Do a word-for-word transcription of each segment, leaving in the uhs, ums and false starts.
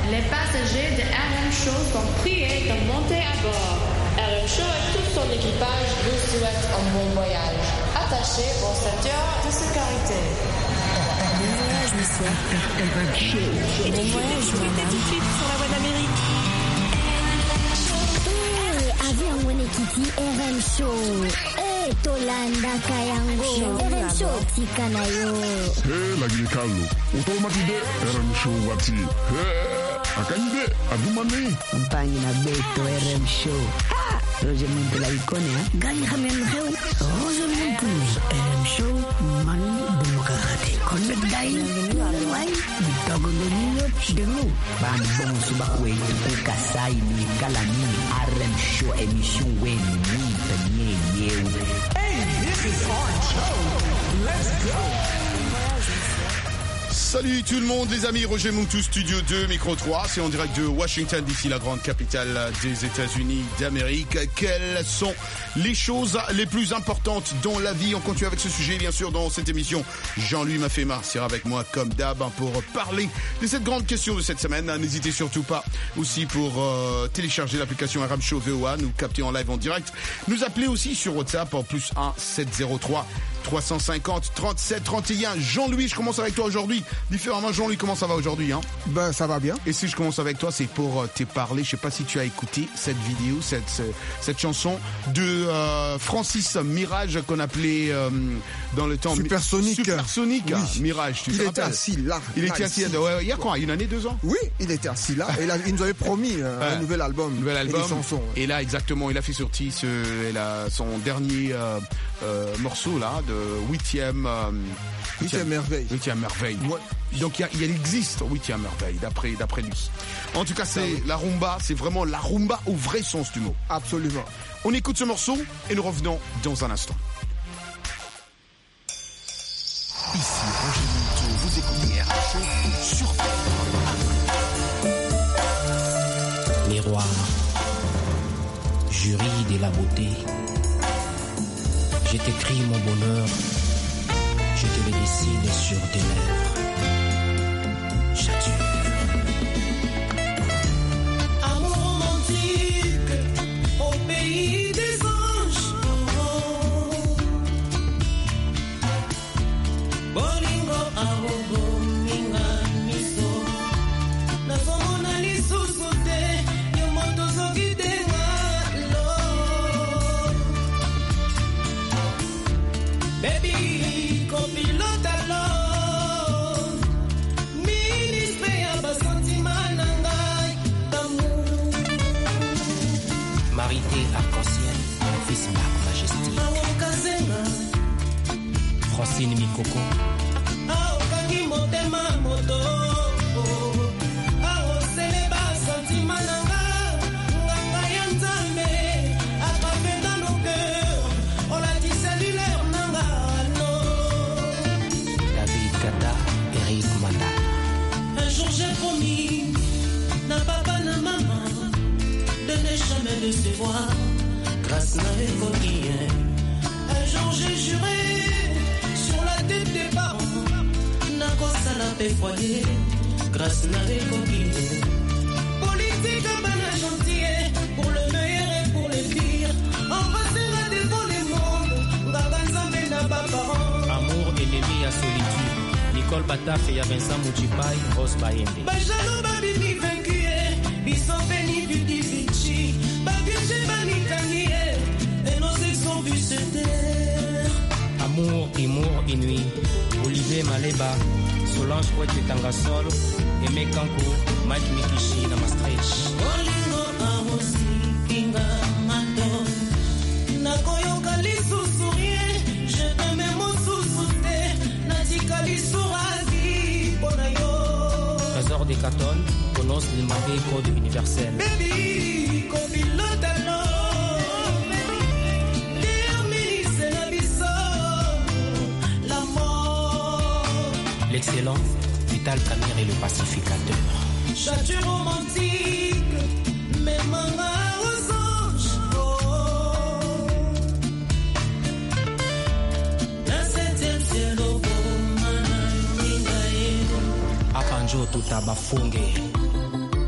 Les passagers de R M Show sont priés de monter à bord. R M Show et tout son équipage vous souhaitent un bon voyage. Attachez vos ceintures de sécurité. Bon voyage, monsieur. R M Show. Bon voyage, madame. Tout de suite sur la voie d'Amérique. Eh, avion wene kiti R M Show. Eh, tolanda kayango. R M Show tika na yo. Eh, lagi kalo. Utomatide R M Show wati. Eh, akanyide adumane. Mpangi na beto R M Show. Ah, Roger Muntu la ikone ha. Gani khamen kheu. Roger Muntu. R M Show mani demokrati. Konne dai. Wai. Bitago domino demu. Ban bon suba kwetu kukasai ni kalani R M Show emission weni ni tanye yeu. Hey, this is our show. Let's go. Salut tout le monde les amis, Roger Muntu, Studio deux, Micro trois, c'est en direct de Washington D C, la grande capitale des États-Unis d'Amérique. Quelles sont les choses les plus importantes dans la vie? On continue avec ce sujet bien sûr dans cette émission. Jean-Louis Mafema sera avec moi comme d'hab pour parler de cette grande question de cette semaine. N'hésitez surtout pas aussi pour euh, télécharger l'application R M Show V O A, nous capter en live en direct. Nous appeler aussi sur WhatsApp en plus un sept zéro trois trois cent cinquante trente-sept trente et un. Jean-Louis, je commence avec toi aujourd'hui. Différemment, Jean-Louis, comment ça va aujourd'hui hein? Ben, ça va bien. Et si je commence avec toi, c'est pour euh, te parler. Je sais pas si tu as écouté cette vidéo, cette cette, cette chanson de euh, Francis Mirage qu'on appelait euh, dans le temps Supersonic. Supersonic, oui. Mirage. Tu il te était rappelles? assis là. Il là, était assis. Là, ouais, il y a quoi? Une année, deux ans? Oui, il était assis là. Et là, il nous avait promis euh, ouais. un nouvel album. Nouvel album. Et des chansons. Ouais. Et là, exactement, il a fait sortir ce, elle a son dernier euh, euh, morceau là de huitième. Euh, Huitième merveille. Huitième merveille. Ouais. Donc il, y a, il existe huitième merveille d'après d'après lui. En tout cas, c'est la rumba, c'est vraiment la rumba au vrai sens du mot. Absolument. On écoute ce morceau et nous revenons dans un instant. Ici Roger Muntu, vous écoutez R M Show sur Miroir, jury de la beauté, je t'écris mon bonheur, je te le dessine sur tes lèvres. J'adore. Amour romantique au pays des anges. Bolingo arobo minga miso. Nazomona lisusu te, yo moto zoki denga lo. Baby, copilote alors. Ministre ya basentiment na ngai d'amour. Marité arc-en-ciel, mon fils Marc Majestique. Awokazenga, Francine Mikoko, aokangi motema moto. Aosele basentiment na ngai, nganga ya Nzambe. Attrape dans nos cœurs, on l'a dit cellulaire na ngai, non. David Kata, Eric Manda. Un jour j'ai promis, na papa na maman, de ne jamais décevoir, grâce à l'écolier. Un jour j'ai juré, sur la tête des parents, na kosa la paix foyer, grâce à l'écolier. Politique à bana gentil, pour le meilleur et pour le pire, on passera devant le monde, ngaganzambe na papa. Amour, ennemi à solitude. Nicole Bataf et Vincent Mouchipai, Rose Bayende. Bajalo babini vaincu, biso béni du divici, babieche banikani, et nos ex ont vu se taire. Amour, humour, inouï. Olivier Maleba, Solange Ouette Tangasol, Aimé Kanko, Mike Mikishi, Namastrech. Olingo arosi, pinga mato, nakoyoka lisusu rien, je te mets mon sous-souté, natika lisurazi, pona yo. Trésor des Caton, Konos Limabé, Code universel. Baby, copilote alors, termine la biso, la mort. L'excellent, Vital Camille et le pacificateur. Château romantique, mes mains aux anges. Oh. La septième ciel au beau, Apanjo Tutaba Funge.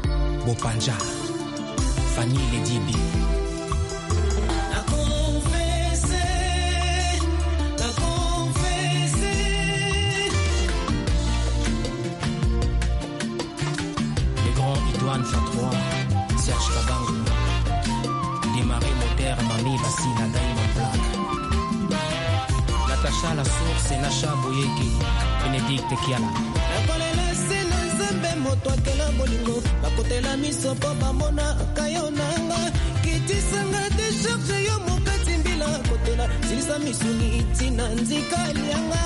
Bopanja, Fanny Ledibi. La confessée, la confessée. Les grands Idouane Fatrois, Serge Kabang, Démarrer Moteur, Mamie Bassina, Diamond Black. Natacha La Source et Nacha Boyeki, Bénédicte Kiala. Nakolela sena nzambe moto akela bolingo bakotela miso po bamona kayo nanga kitisanga decharge yo mokati mbila kotela silisa misuni tina nzika lianga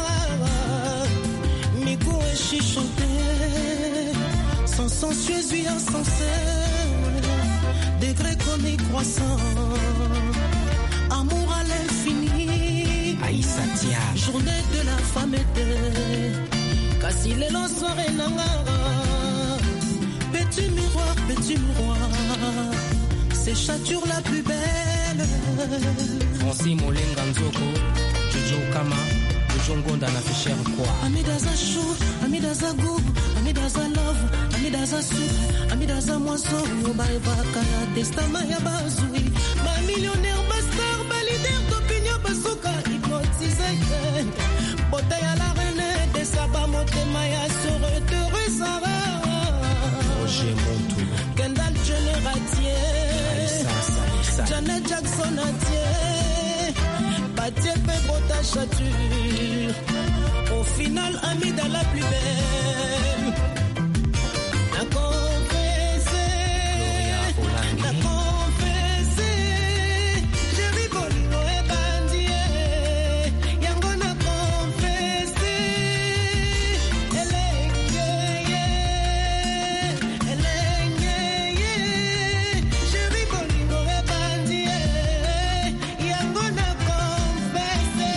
miku eshi chanter sans sensueux huile insensée degré comme croissant amour à l'infini Aïssa Tia. Journée de la femme était Kasi les longs soirées nangara Petit miroir, petit miroir Séchature la plus belle Francis Molenga Nzoko, Jojo Kama, Jojo Nda na Fischer quoi. Amidaza chou, amidaza goût, amidaza love, amidaza soupe, amidaza moisson, yobaeva kala testament ya bazoui. Ma millionnaire bastard, ba leader d'opinion bazooka, hypnotisé. Botay à la reine de Saba Motema ya sore de Resara. Roger Montou, Kendall Jenner Atier, Salissa, Janet Jackson Atier, Patie Pebota Chature. Au final, Amida la plus belle. La confessée, la confessée. J'ai rigolé, et bandier. Yango na confessé. Elle est yé, elle est yé. J'ai rigolé, et bandier. Yango na confessé.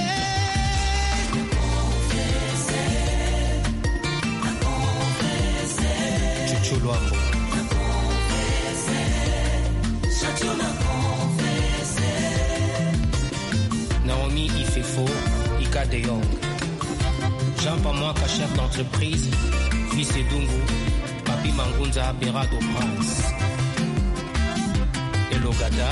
Chuchu Luambo. Naomi Ifefo, Ika De Jong. Jean Pamouaka, chef d'entreprise, fils Edungu, Papi Mangunza, Berado Prince. Elogada.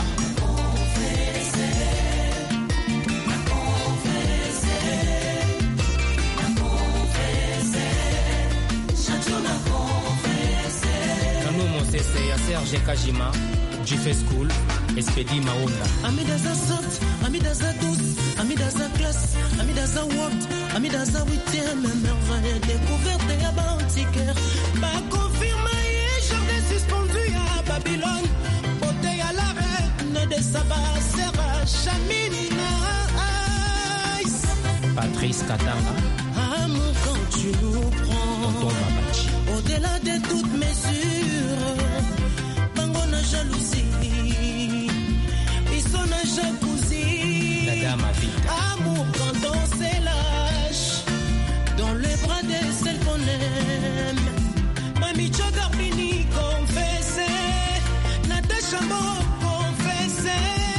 Nanou Mosese, ya Serge Kajima, Jiffé School, Espedi Maonda. Amidaza soft, Amidaza douce, Amidaza classe, Amidaza world, Amidaza huitième merveille découverte ya Bantiker. Ma confirmé, jardin suspendu à Babylone. Beauté à la reine de Saba, Serra, Chamina, Ice. Patrice Katanga, Amour quand tu nous prends. Tonton Babachi. Au-delà de toute mesure, Bango na jalousie, ils sont na jacuzzi. La dame à vite. Amour quand on se lâche, dans les bras de celle qu'on aime. Mami Chogarbini confessé, Natacha Mo confessé.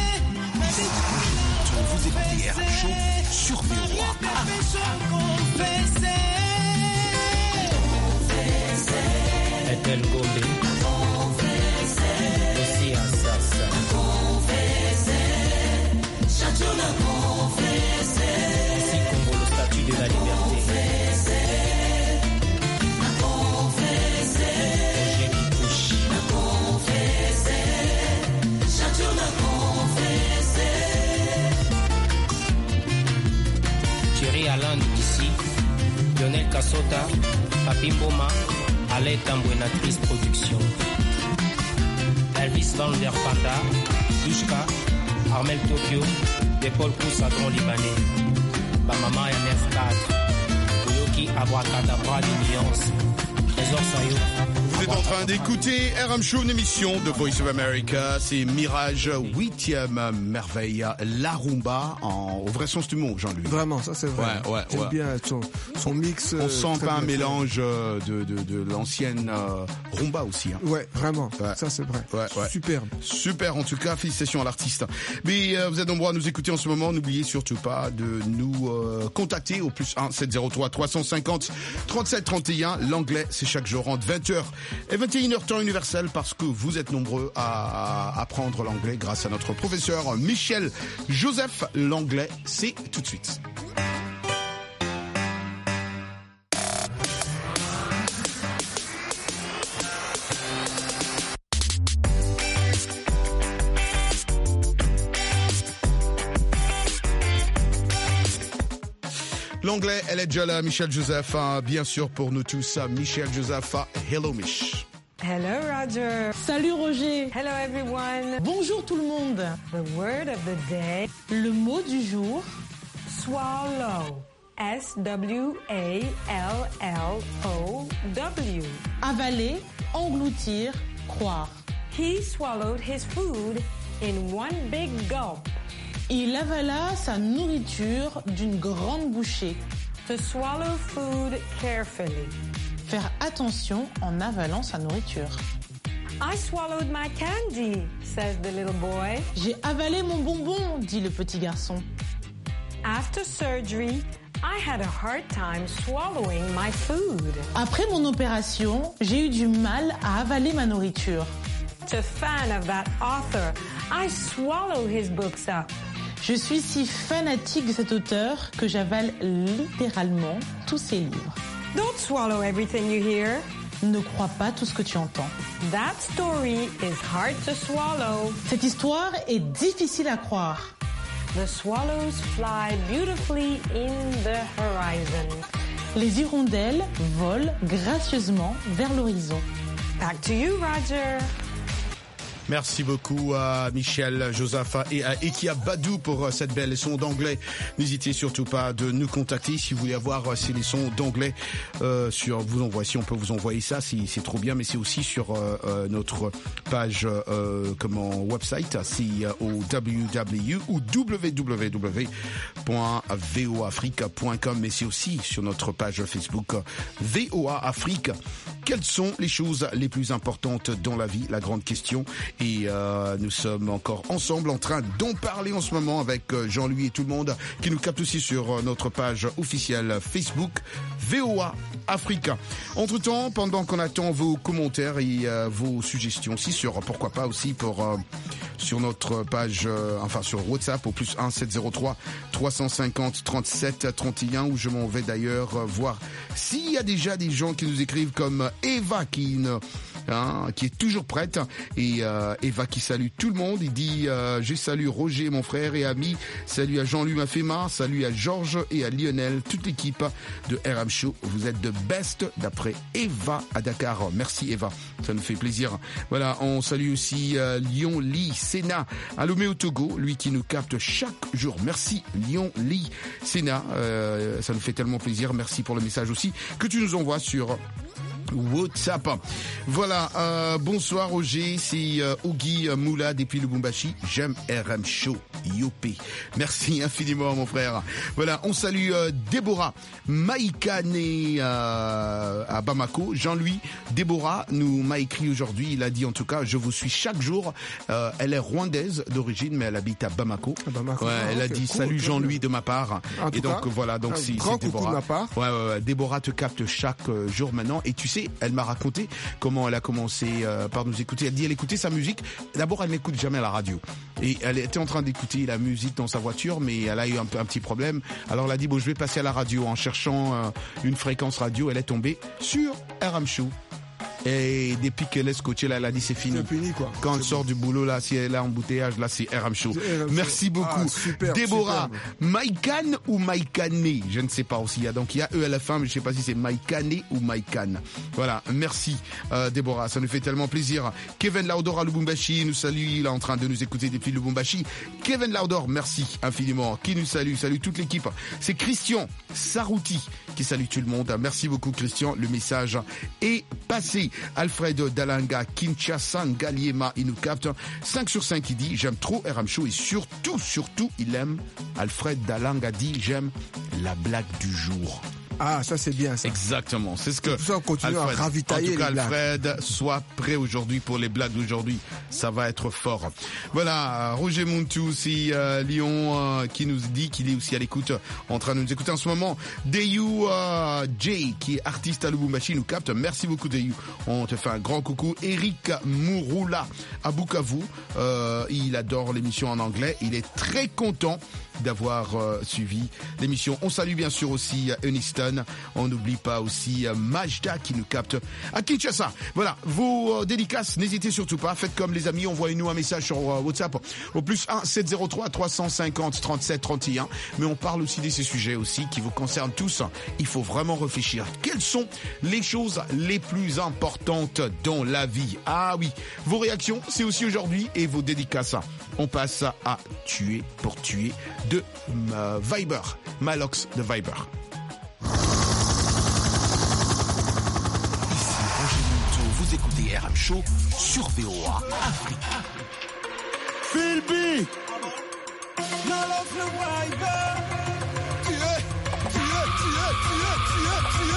Vous écoutez R M Show sur V O A. Confessé. Ethel Gombe, Lucia Sassa, ici Congo, le statut de la liberté. Roger Kikuchi, Thierry Alain d'ici, Lionel Kassota, Papi Mboma, Alain Tambouenatrice Production. Elvis Van der Panda, Dushka, Armel Tokyo, de Paul Poussadron Libanais, Bamama M F quatre, Oyoki Abracadabra Nuance, Trésor Sayo. Vous êtes en train d'écouter R M Show, une émission de Voice of America. C'est Mirage, huitième merveille, la rumba, en, au vrai sens du mot, Jean-Louis. Vraiment, ça c'est vrai. Ouais, ouais, J'aime ouais. bien son, son mix. On euh, sent très pas un bien fait. mélange euh, de, de, de l'ancienne euh, rumba aussi. Hein. Ouais, vraiment. Ouais. Ça c'est vrai. Ouais, ouais. Superbe. Super, en tout cas, félicitations à l'artiste. Mais euh, vous êtes nombreux à nous écouter en ce moment. N'oubliez surtout pas de nous euh, contacter au plus un sept zéro trois trois cent cinquante trente-sept trente et un. L'anglais, c'est chaque jour entre vingt heures Et vingt et une heures temps universel parce que vous êtes nombreux à apprendre l'anglais grâce à notre professeur Michel Joseph. L'anglais, c'est tout de suite. L'anglais, elle est déjà là, Michel Joseph, hein, bien sûr pour nous tous, Michel Joseph. Hello Mich. Hello Roger. Salut Roger. Hello everyone. Bonjour tout le monde. The word of the day. Le mot du jour. Swallow. S W A L L O W. Avaler, engloutir, croire. He swallowed his food in one big gulp. Il avala sa nourriture d'une grande bouchée. To swallow food carefully. Faire attention en avalant sa nourriture. I swallowed my candy, says the little boy. J'ai avalé mon bonbon, dit le petit garçon. After surgery, I had a hard time swallowing my food. Après mon opération, j'ai eu du mal à avaler ma nourriture. To fan of that author, I swallow his books up. Je suis si fanatique de cet auteur que j'avale littéralement tous ses livres. Don't swallow everything you hear. Ne crois pas tout ce que tu entends. That story is hard to swallow. Cette histoire est difficile à croire. The swallows fly beautifully in the horizon. Les hirondelles volent gracieusement vers l'horizon. Back to you, Roger. Merci beaucoup à Michel Joseph et à Ekia Badou pour cette belle leçon d'anglais. N'hésitez surtout pas de nous contacter si vous voulez avoir ces leçons d'anglais euh, sur vous envoyer. Si on peut vous envoyer ça, c'est, c'est trop bien. Mais c'est aussi sur euh, notre page euh, comment website, c'est au www ou w w w point v o afrique point com. Mais c'est aussi sur notre page Facebook V O A Afrique. Quelles sont les choses les plus importantes dans la vie? La grande question. Et euh, nous sommes encore ensemble en train d'en parler en ce moment avec Jean-Louis et tout le monde qui nous capte aussi sur notre page officielle Facebook V O A Africa. Entre-temps, pendant qu'on attend vos commentaires et euh, vos suggestions aussi sur pourquoi pas aussi pour euh, sur notre page euh, enfin sur WhatsApp au plus un sept zéro trois trois cent cinquante trente-sept trente et un où je m'en vais d'ailleurs euh, voir s'il y a déjà des gens qui nous écrivent comme Eva qui ne Hein, qui est toujours prête et euh, Eva qui salue tout le monde. Il dit euh, je salue Roger mon frère et ami, salut à Jean-Louis Mafema, salut à Georges et à Lionel, toute l'équipe de R M Show, vous êtes de best d'après Eva à Dakar. Merci Eva, ça nous fait plaisir. Voilà, on salue aussi euh, Lyon Lee Sénat à Lomé au Togo, lui qui nous capte chaque jour. Merci Lyon Lee Sénat, euh, ça nous fait tellement plaisir. Merci pour le message aussi que tu nous envoies sur WhatsApp. Voilà, euh, bonsoir Roger, c'est euh, Ogi Moula depuis Lubumbashi. J'aime R M Show, Yopé. Merci infiniment mon frère. Voilà, on salue euh, Déborah Maïkane euh, à Bamako. Jean-Louis, Déborah nous m'a écrit aujourd'hui, il a dit en tout cas, je vous suis chaque jour. Euh, elle est rwandaise d'origine, mais elle habite à Bamako. À Bamako. Ouais, ah, elle okay. a dit cool, salut Jean-Louis de ma part. En et donc cas, voilà, donc c'est, c'est Déborah. De ma part. Ouais, ouais, ouais, Déborah te capte chaque euh, jour maintenant et tu sais, elle m'a raconté comment elle a commencé euh, par nous écouter. Elle dit elle écoutait sa musique. D'abord, elle n'écoute jamais la radio. Et elle était en train d'écouter la musique dans sa voiture, mais elle a eu un, un petit problème. Alors elle a dit bon, je vais passer à la radio. En cherchant euh, une fréquence radio, elle est tombée sur R M Show. Et depuis qu'elle est scotchée là, elle a dit c'est fini. C'est fini quoi. Quand c'est elle sort bon. Du boulot là, si elle est en embouteillage là, c'est R M Show. R M Merci Show. Beaucoup. Ah, super, Déborah, Maïkane ou Maïkane, je ne sais pas aussi. Il y a donc il y a E à la fin, mais je ne sais pas si c'est Maïkane ou Maïkane. Voilà, merci euh, Déborah, ça nous fait tellement plaisir. Kevin Laudor à Lubumbashi nous salue, il est en train de nous écouter depuis Lubumbashi. Kevin Laudor, merci infiniment. Qui nous salue, salue toute l'équipe. C'est Christian Sarouti qui salue tout le monde. Merci beaucoup Christian, le message est passé. Alfred Dalanga, Kinshasa, Ngaliema, il nous capte. cinq sur cinq, il dit, j'aime trop R M Show et surtout, surtout, il aime. Alfred Dalanga dit, j'aime la blague du jour. Ah, ça c'est bien ça. Exactement, c'est ce que... Tout ça, on continue Alfred, à ravitailler en tout cas, les blagues. Alfred, sois prêt aujourd'hui pour les blagues d'aujourd'hui. Ça va être fort. Voilà, Roger Muntu aussi, euh, Lyon, euh, qui nous dit qu'il est aussi à l'écoute, en train de nous écouter en ce moment. Dayu euh, J, qui est artiste à Lubumbashi, nous capte. Merci beaucoup, Dayu. On te fait un grand coucou. Eric Mouroula à Bukavu, euh, il adore l'émission en anglais. Il est très content d'avoir euh, suivi l'émission. On salue bien sûr aussi euh, Eniston. On n'oublie pas aussi euh, Majda qui nous capte à Kinshasa. Voilà, vos euh, dédicaces, n'hésitez surtout pas. Faites comme les amis, envoyez-nous un message sur euh, WhatsApp au plus un sept zéro trois trois cent cinquante trente-sept trente et un. Mais on parle aussi de ces sujets aussi qui vous concernent tous. Il faut vraiment réfléchir. Quelles sont les choses les plus importantes dans la vie? Ah oui, vos réactions, c'est aussi aujourd'hui, et vos dédicaces. On passe à Tuer pour tuer de euh, Viber, Malox de Viber. Ici Roger Muntu, vous écoutez R M Show sur V O A Afrique. Philby, Malox de Viber. Tuer, tuer, tuer, tuer,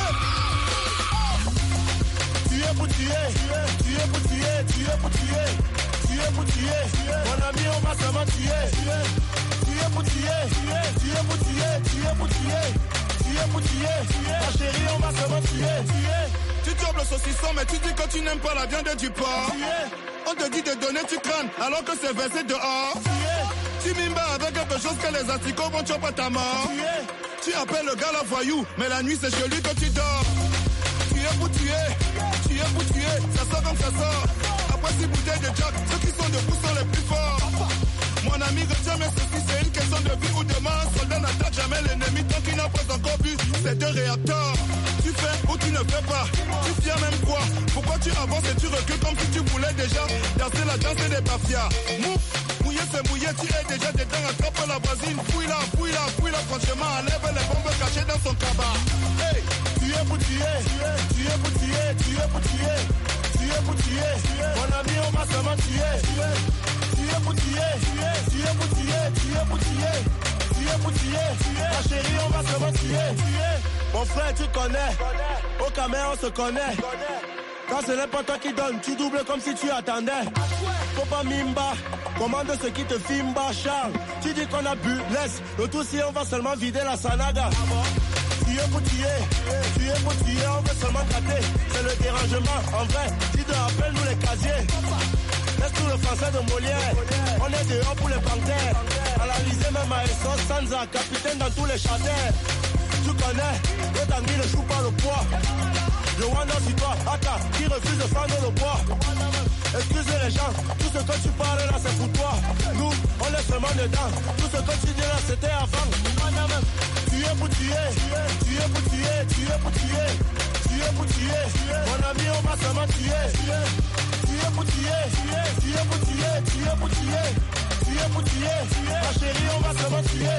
tuer, tuer. Tuer pour tuer, tuer pour tuer, tuer pour tuer. Tuer pour tuer, mon ami on va seulement tuer. Tuer pour tuer, tuer pour tuer, tuer pour tuer. Tuer pour tuer, ma chérie on va seulement tuer. Tu doubles le saucisson mais tu dis que tu n'aimes pas la viande du porc. On te dit de donner tu crânes alors que c'est versé dehors. Tu mimes avec quelque chose que les asticots vont choper ta mort. Tu appelles le gars la voyou mais la nuit c'est chez lui que tu dors. Tuer pour tuer, tuer pour tuer, ça sort comme ça sort. Après six bouteilles de Jack, ceux qui sont debout sont les plus forts. Mon ami retiens mais ceci c'est une question de vie ou de mort. Un soldat n'attaque jamais l'ennemi tant qu'il n'a pas encore vu ces deux réacteurs. Tu fais ou tu ne fais pas, tu tiens même quoi? Pourquoi tu avances et tu recules comme si tu voulais déjà danser la danse des mafias? Mouf, mouillé c'est mouillé, tu es déjà dedans, attrape la voisine. Fouille-la, fouille-la, fouille-la, franchement, enlève les bombes cachées dans son cabas. Hey, tu es pour tuer, tu es pour tuer, tu es pour tuer. Tuer pour tuer, mon ami on va seulement tuer. Tuer pour tuer, tuer pour tuer, tuer pour tuer. Tuer pour tuer, ma chérie on va seulement tuer. Mon frère tu connais, au Cameroun on se connaît. Quand ce n'est pas toi qui donne, tu doubles comme si tu attendais. Faut pas mimba, commande ce qui te fimba, Charles. Tu dis qu'on a bu, laisse, le tout si on va seulement vider la sanaga. Tuer pour tuer, tuer pour tuer, on veut seulement gratter. C'est le dérangement, en vrai, tu te rappelles nous les casiers. Laisse tout le français de Molière, on est dehors pour les panthères. À l'Alizé même à Essos, Sanza, capitaine dans tous les châtains. Tu connais, le tanguy ne joue pas le poids. Le Wanda sur toi, Aka, qui refuse de fendre le bois. Excusez les gens, tout ce que tu parles là c'est pour toi. Nous, on est seulement dedans, tout ce que tu dis là c'était avant. Tuer pour tuer, tuer pour tuer, tuer pour tuer. Tuer pour tuer, mon ami on va seulement tuer. Tuer pour tuer, tuer pour tuer, tuer pour tuer. Tuer pour tuer, ma chérie on va seulement tuer.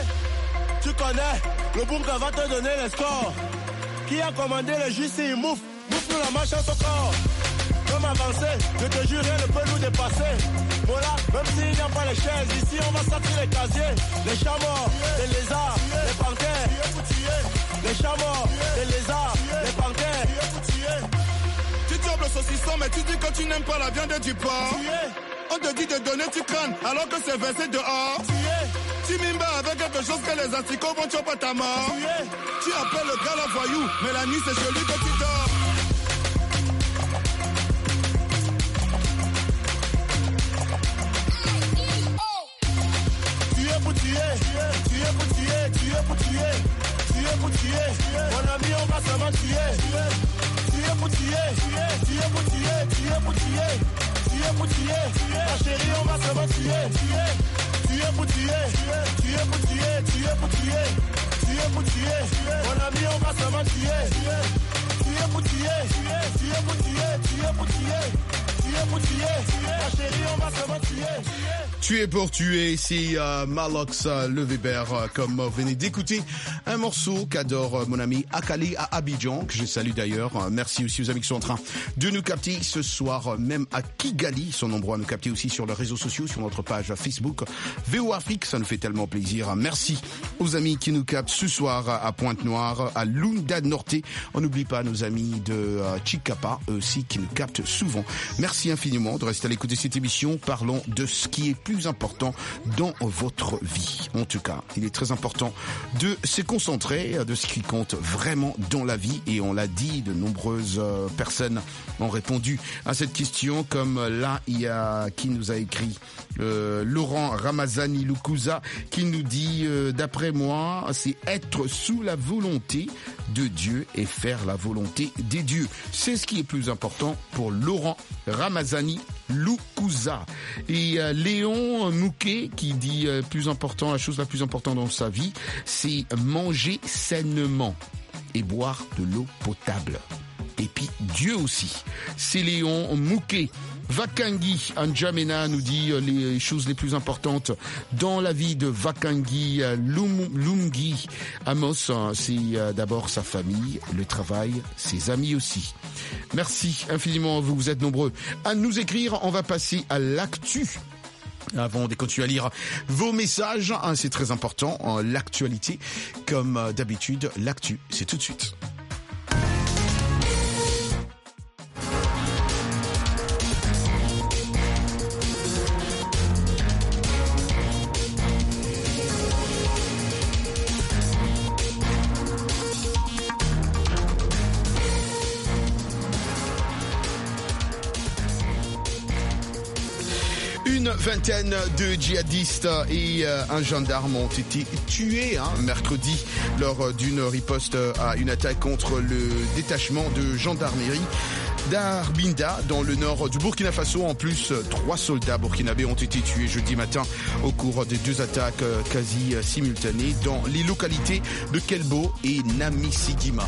Tu connais, le boom va te donner les scores. Qui a commandé le jus si il mouffe, mouffe nous la marche en son corps. Comme avancer, je te jure rien ne peut nous dépasser. Voilà, même s'il n'y a pas les chaises, ici on va sortir les casiers. Les chats morts, les lézards, les panthères. Les chats morts, les lézards, les panthères. Tu doubles le saucisson mais tu dis que tu n'aimes pas la viande du porc. On te dit de donner tu crânes alors que c'est versé dehors. Tu mimes avec quelque chose que les asticots vont choper ta mort. Tu appelles le gars la voyou mais la nuit c'est chez lui que tu dors. Tuer pour tuer, tuer pour tuer, tuer pour tuer. Tuer pour tuer, mon ami on va seulement tuer. Tuer pour tuer, tuer pour tuer, tuer pour tuer. Tuer pour tuer, ma chérie on va seulement tuer. Tuer pour tuer, tuer pour tuer, tuer pour tuer. Tuer pour tuer, mon ami on va seulement tuer. Tuer pour tuer, tuer pour tuer, tuer pour tuer. Tuer tuer pour tuer. Ma chérie, on va seulement tuer. Tuer pour tuer, c'est euh, Marlox euh, Le Weber, euh, comme euh, vous venez d'écouter un morceau qu'adore euh, mon ami Akali à Abidjan, que je salue d'ailleurs. Euh, merci aussi aux amis qui sont en train de nous capter ce soir, euh, même à Kigali. Ils sont nombreux à nous capter aussi sur les réseaux sociaux, sur notre page Facebook V O Afrique. Ça nous fait tellement plaisir. Merci aux amis qui nous captent ce soir à Pointe-Noire, à Lunda Norte. On n'oublie pas nos amis de euh, Chikapa, eux aussi, qui nous captent souvent. Merci infiniment de rester à l'écoute de cette émission. Parlons de ce qui est plus important dans votre vie. En tout cas, il est très important de se concentrer de ce qui compte vraiment dans la vie, et on l'a dit, de nombreuses euh, personnes ont répondu à cette question, comme là, il y a qui nous a écrit euh, Laurent Ramazani Lukuza qui nous dit euh, d'après moi, c'est être sous la volonté de Dieu et faire la volonté des dieux. C'est ce qui est plus important pour Laurent Ramazani Lukuza. Et euh, Léon Mouquet qui dit euh, plus important, la chose la plus importante dans sa vie, c'est manger sainement et boire de l'eau potable. Et puis Dieu aussi. C'est Léon Mouquet. Vakangi Anjamena nous dit euh, les choses les plus importantes dans la vie de Vakangi euh, Lum, Lumgi Amos, euh, c'est euh, d'abord sa famille, le travail, ses amis aussi. Merci infiniment, vous, vous êtes nombreux à nous écrire. On va passer à l'actu. Avant de continuer à lire vos messages, hein, c'est très important, hein, l'actualité. Comme euh, d'habitude, l'actu, c'est tout de suite. Une vingtaine de djihadistes et euh, un gendarme ont été tués hein, mercredi lors d'une riposte à une attaque contre le détachement de gendarmerie d'Arbinda dans le nord du Burkina Faso. En plus, trois soldats burkinabés ont été tués jeudi matin au cours des deux attaques quasi simultanées dans les localités de Kelbo et Namisigima.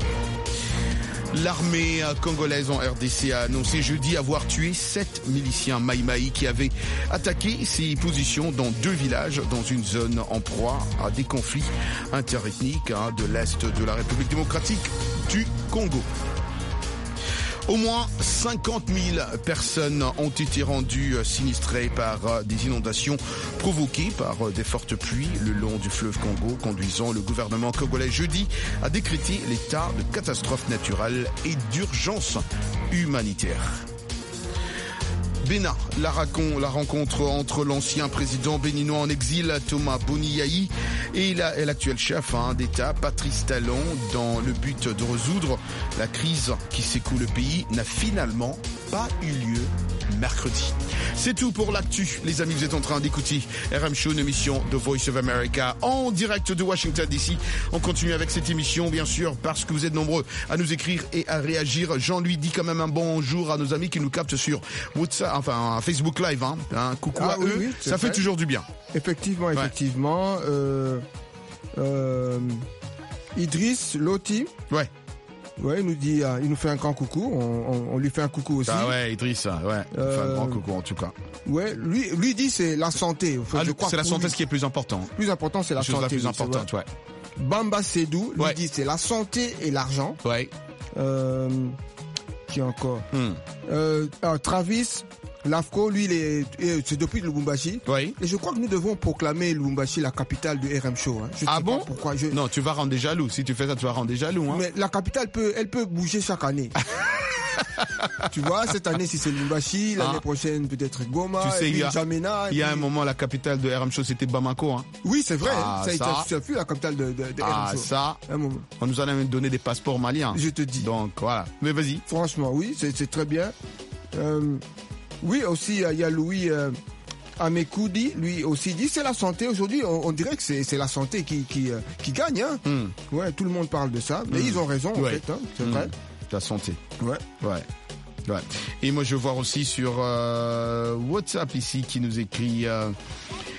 L'armée congolaise en R D C a annoncé jeudi avoir tué sept miliciens Maïmaï qui avaient attaqué ses positions dans deux villages dans une zone en proie à des conflits interethniques hein, de l'Est de la République démocratique du Congo. Au moins cinquante mille personnes ont été rendues sinistrées par des inondations provoquées par des fortes pluies le long du fleuve Congo, conduisant le gouvernement congolais jeudi à décréter l'état de catastrophe naturelle et d'urgence humanitaire. Bénin, la, racon, la rencontre entre l'ancien président béninois en exil Thomas Boniaï et l'actuel chef hein, d'État Patrice Talon dans le but de résoudre la crise qui secoue le pays n'a finalement pas eu lieu mercredi. C'est tout pour l'actu. Les amis, vous êtes en train d'écouter R M Show, une émission de Voice of America en direct de Washington D C. On continue avec cette émission, bien sûr, parce que vous êtes nombreux à nous écrire et à réagir. Jean-Louis dit quand même un bonjour à nos amis qui nous captent sur WhatsApp, enfin Facebook Live. Hein. Hein, coucou ah, à oui, eux, oui, ça vrai. fait toujours du bien. Effectivement, effectivement. Ouais. Euh, euh, Idriss Loti. Ouais. Ouais, il nous dit, euh, il nous fait un grand coucou. On, on, on lui fait un coucou aussi. Ah ouais, Idriss, ouais. Il euh, fait un grand coucou en tout cas. Ouais, lui, lui dit c'est la santé. Enfin, ah, je crois c'est la santé lui. Ce qui est plus important. Plus important, c'est la la santé. La plus importante, ouais. Bamba Sedou, lui ouais. dit c'est la santé et l'argent. Ouais. Euh, qui encore hmm. euh, euh, Travis Lafco, lui, il est, c'est depuis Lubumbashi. Oui. Et je crois que nous devons proclamer Lubumbashi la capitale du R M Show. Hein. Je ah sais bon pas pourquoi je... Non, tu vas rendre jaloux. Si tu fais ça, tu vas rendre jaloux. Hein. Mais la capitale peut, elle peut bouger chaque année. Tu vois, cette année, si c'est Lubumbashi, l'année ah. prochaine, peut-être Goma, tu sais, il y a, Jamena. Il y a puis... un moment, la capitale de R M Show, c'était Bamako. Hein. Oui, c'est vrai. Ah, ça, ça, ça fut la capitale de, de, de ah, R M Show. Ça, un moment. On nous a même donné des passeports maliens. Je te dis. Donc, voilà. Mais vas-y. Franchement, oui, c'est, c'est très bien. Euh, oui, aussi, il y a Louis euh, Amekoudi, lui aussi dit c'est la santé. Aujourd'hui, on, on dirait que c'est, c'est la santé qui, qui, euh, qui gagne. Hein. Mm. Ouais, tout le monde parle de ça. Mais mm. ils ont raison, ouais. en fait. Hein, c'est mm. vrai. La santé. Ouais. Ouais. Ouais. Et moi, je vois aussi sur euh, WhatsApp ici qui nous écrit... Euh,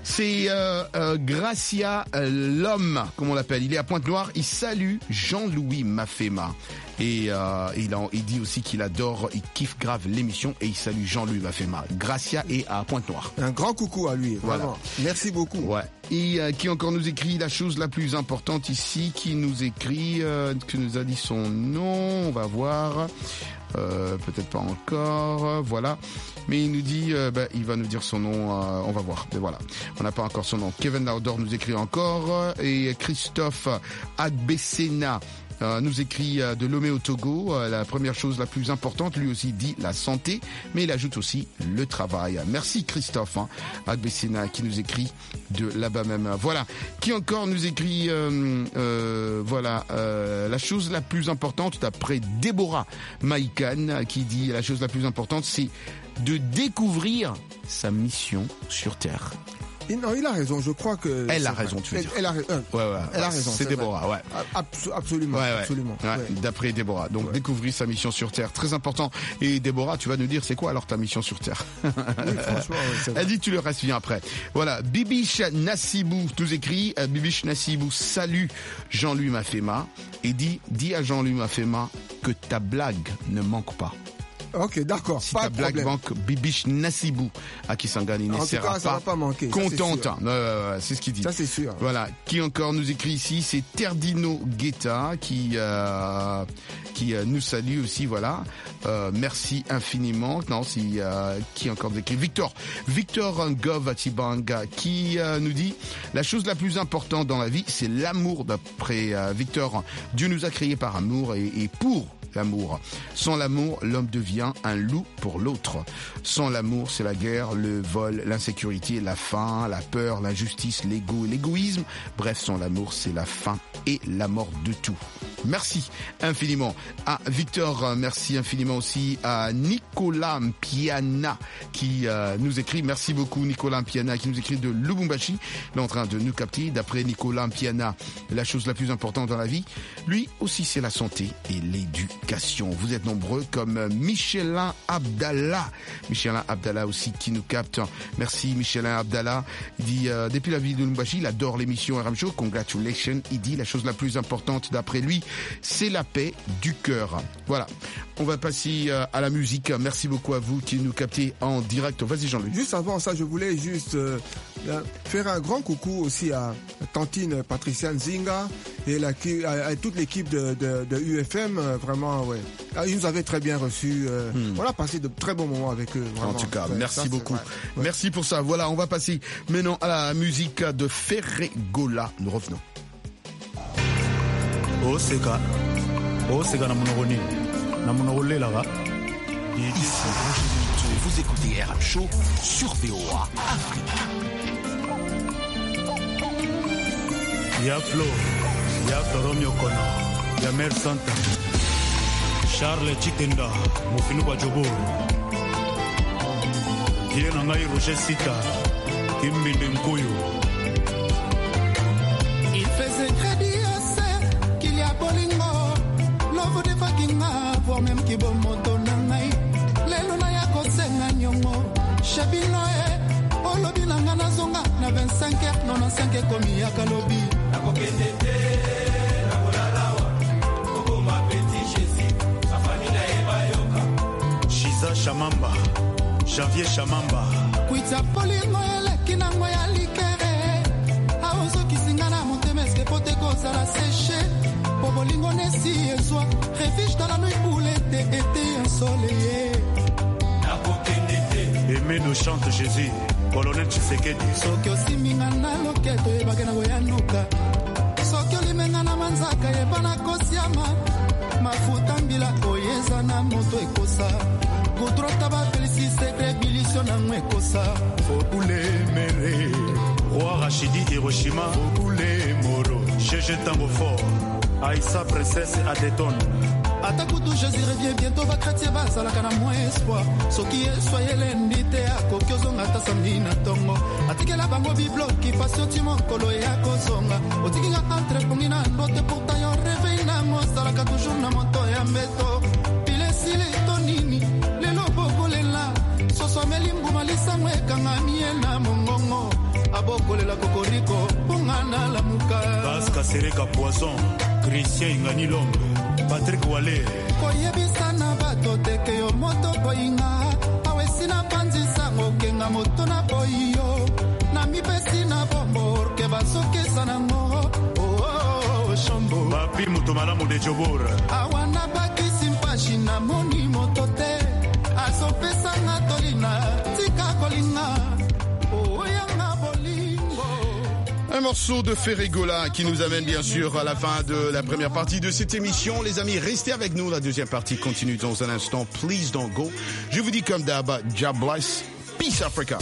C'est euh, euh, Gracia euh, l'homme, comme on l'appelle. Il est à Pointe-Noire. Il salue Jean-Louis Mafema. Et euh, il, en, il dit aussi qu'il adore, il kiffe grave l'émission et il salue Jean-Louis Mafema. Gracia est à Pointe-Noire. Un grand coucou à lui, vraiment. Voilà. Merci beaucoup. Ouais. Et euh, qui encore nous écrit la chose la plus importante ici, qui nous écrit, euh, qui nous a dit son nom, on va voir. Euh, peut-être pas encore, voilà. Mais il nous dit, euh, bah, il va nous dire son nom, euh, on va voir. Mais voilà, on n'a pas encore son nom. Kevin Laudor nous écrit encore et Christophe Agbessena Euh, nous écrit euh, de Lomé au Togo. Euh, la première chose la plus importante, lui aussi dit la santé, mais il ajoute aussi le travail. Merci Christophe hein, Agbessena qui nous écrit de là-bas même. Voilà. Qui encore nous écrit euh, euh, voilà euh, la chose la plus importante d'après Déborah Maïkan qui dit la chose la plus importante c'est de découvrir sa mission sur Terre. Non, il a raison, je crois que... Elle a raison, tu veux dire. Elle a, euh, ouais, ouais, elle a ouais, raison. C'est, c'est Déborah, ouais. Abs- absolument, ouais, ouais. absolument. Ouais, ouais. D'après Déborah. Donc, ouais. Découvrir sa mission sur Terre, très important. Et Déborah, tu vas nous dire, c'est quoi alors ta mission sur Terre? Oui, franchement, ouais, c'est vrai. Elle dit, tu le restes bien après. Voilà, Bibiche Nassibou nous écrit, euh, Bibiche Nassibou salue Jean-Louis Mafema et dit, dis à Jean-Louis Mafema que ta blague ne manque pas. Ok, d'accord. Si pas ta de blague problème. manque, Bibiche Nassibou à Kisangani ne En tout sera cas, ça pas, va pas manquer. contente. Ça, c'est, euh, c'est ce qu'il dit. Ça, c'est sûr. Voilà. Qui encore nous écrit ici, c'est Terdino Guetta qui euh, qui euh, nous salue aussi. Voilà. Euh, merci infiniment. Non, si euh, qui encore nous écrit Victor Victor Ngov Atibanga qui euh, nous dit la chose la plus importante dans la vie, c'est l'amour. D'après euh, Victor, Dieu nous a créés par amour et, et pour l'amour. Sans l'amour, l'homme devient un loup pour l'autre. Sans l'amour, c'est la guerre, le vol, l'insécurité, la faim, la peur, l'injustice, l'ego et l'égoïsme. Bref, sans l'amour, c'est la fin et la mort de tout. Merci infiniment à Victor, merci infiniment aussi à Nicolas Mpiana qui euh, nous écrit, merci beaucoup Nicolas Mpiana qui nous écrit de Lubumbashi, il est en train de nous capter. D'après Nicolas Mpiana, la chose la plus importante dans la vie, lui aussi c'est la santé et l'éducation. Vous êtes nombreux comme Michelin Abdallah, Michelin Abdallah aussi qui nous capte. Merci Michelin Abdallah, il dit euh, depuis la ville de Lubumbashi, il adore l'émission R M Show, congratulations, il dit la chose la plus importante d'après lui, c'est la paix du cœur. Voilà. On va passer à la musique. Merci beaucoup à vous qui nous captez en direct. Vas-y Jean-Luc. Juste avant ça, je voulais juste euh, faire un grand coucou aussi à Tantine Patricia Nzinga et la, à, à toute l'équipe de, de, de U F M. Vraiment, ouais. Ils nous avaient très bien reçus. Euh, hmm. On a passé de très bons moments avec eux. Vraiment. En tout cas, ouais, merci ça, beaucoup. Ouais. Merci pour ça. Voilà, on va passer maintenant à la musique de Ferregola. Nous revenons. Oseka, Oseka na monogoni, na monogolelaga. Vous écoutez R M Show sur V O A Afrique. Ya Flo, ya Toromio Kono, ya Mère Santa, Charles Chitenda, Mofinu Bajobo. Ye na ngai Roger Sita, Kimbinde Nkoyo. Il faisait crédit qu'il y a bolingo, l'offre de fakinga, voire même qui bon moto nangai. Lelo na ya kosenga nyongo, shabino e, olobi nanga na zonga, na vingt-cinq heures, quatre-vingt-quinze komi ya kalobi. Na kokende te, na kolalawa, koko ma petit Jésus, sa famille na eba yoka. Shiza Shamamba, Javier Shamamba. Kuita bolingo ele kinango ya likere, aozo kisingana montemeske pote koza la séché. Bolingo nesi ezwa réfuge dans la nuit pour l'été été ensoleillé. Aimé nous chante Jésus, colonel Tshisekedi. Soki osiminga na loketo yebake na koyanduka, soki olimenga na manzaka yeba na kosiama, mafuta mbila oyeza na moto ekosa, kudrota ba felisi secret bilisio na ngwe ekosa. Fokule mere, roi Rachidi Hiroshima, Fokule moro, Gégé Tango fort. Aïssa princesse à Déton. Atakutu Jésus revient bientôt, va chrétien bas à la cana moins espoir. Ce qui est soyez l'endité à Kokyozonga Tassamina Tongo. Atike la bango biblo qui fasse au timon kolo et à Kozonga. Otikinga entre pongina note pour taillon réveil na mos à la toujours na moto et à meto. Pile sile tonini, les lobos golela. Soso melimbu malisa mwe kanga miel na mongongo. abokolela kokoriko pongana la muka Pascal Sereka Poisson, Christian Ingani Lombe, Patrick Wale. koyebisana bato teke yo moto boyinga awesina panzisa ngokenga moto na boyo na mipesi na bombo ke basokesa nango oh shombo Papi Mutomalamu de Jobora. awana bakisi mpashi na moni moto te asopesanga tolina tika kolinga oyanga bolingo. Un morceau de Ferregola qui nous amène bien sûr à la fin de la première partie de cette émission. Les amis, restez avec nous. La deuxième partie continue dans un instant. Please don't go. Je vous dis comme d'hab, God bless. Peace Africa.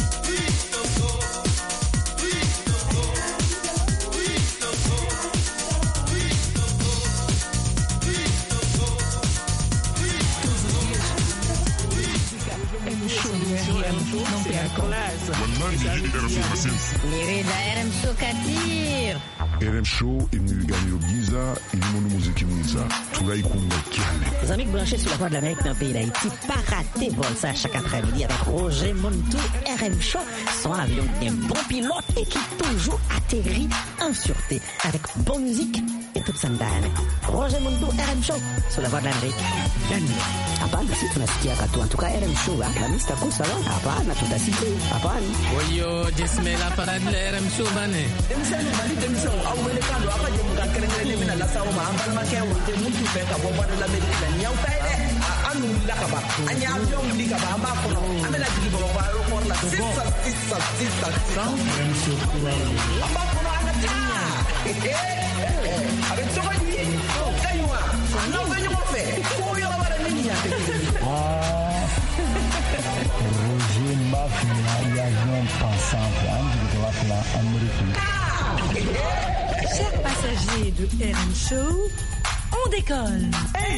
Nirida R M Show Katir. R M Show imnigani Giza ilimono muziki mwiza tulaikunga kiale. Les amis branchés sur la voie de l'Amérique dans le pays d'Haïti, pas raté vol ça chaque après-midi avec Roger Montou, R M Show, son avion un bon pilote et qui toujours atterrit en sûreté avec bonne musique et toute sa dame. Roger Montou, R M Show, sur la voie de l'Amérique. Hapana, si tunasikia katu. En tout cas, R M Show, la mista kusa, hapana, tutasikia, hapana. Oyo, jesme la parade de R M Show, bane. Demisano, bali demisano, au wele kando, apa je muka kerengere mina la sawo ma ambal ma ke wote mutu fe ka bo bana la medina ni yaw tay de anu la ka ba anya avion li ka ba amba ko no amela digi bo ba ro por la sisa sisa sisa R M Show amba ko no ana tinya eh avec so ni kaywa no venyo mo fe ko yo la bara ni ya Roger Mafia, l'avion passant de la américaine. Chers passagers de R M Show, on décolle.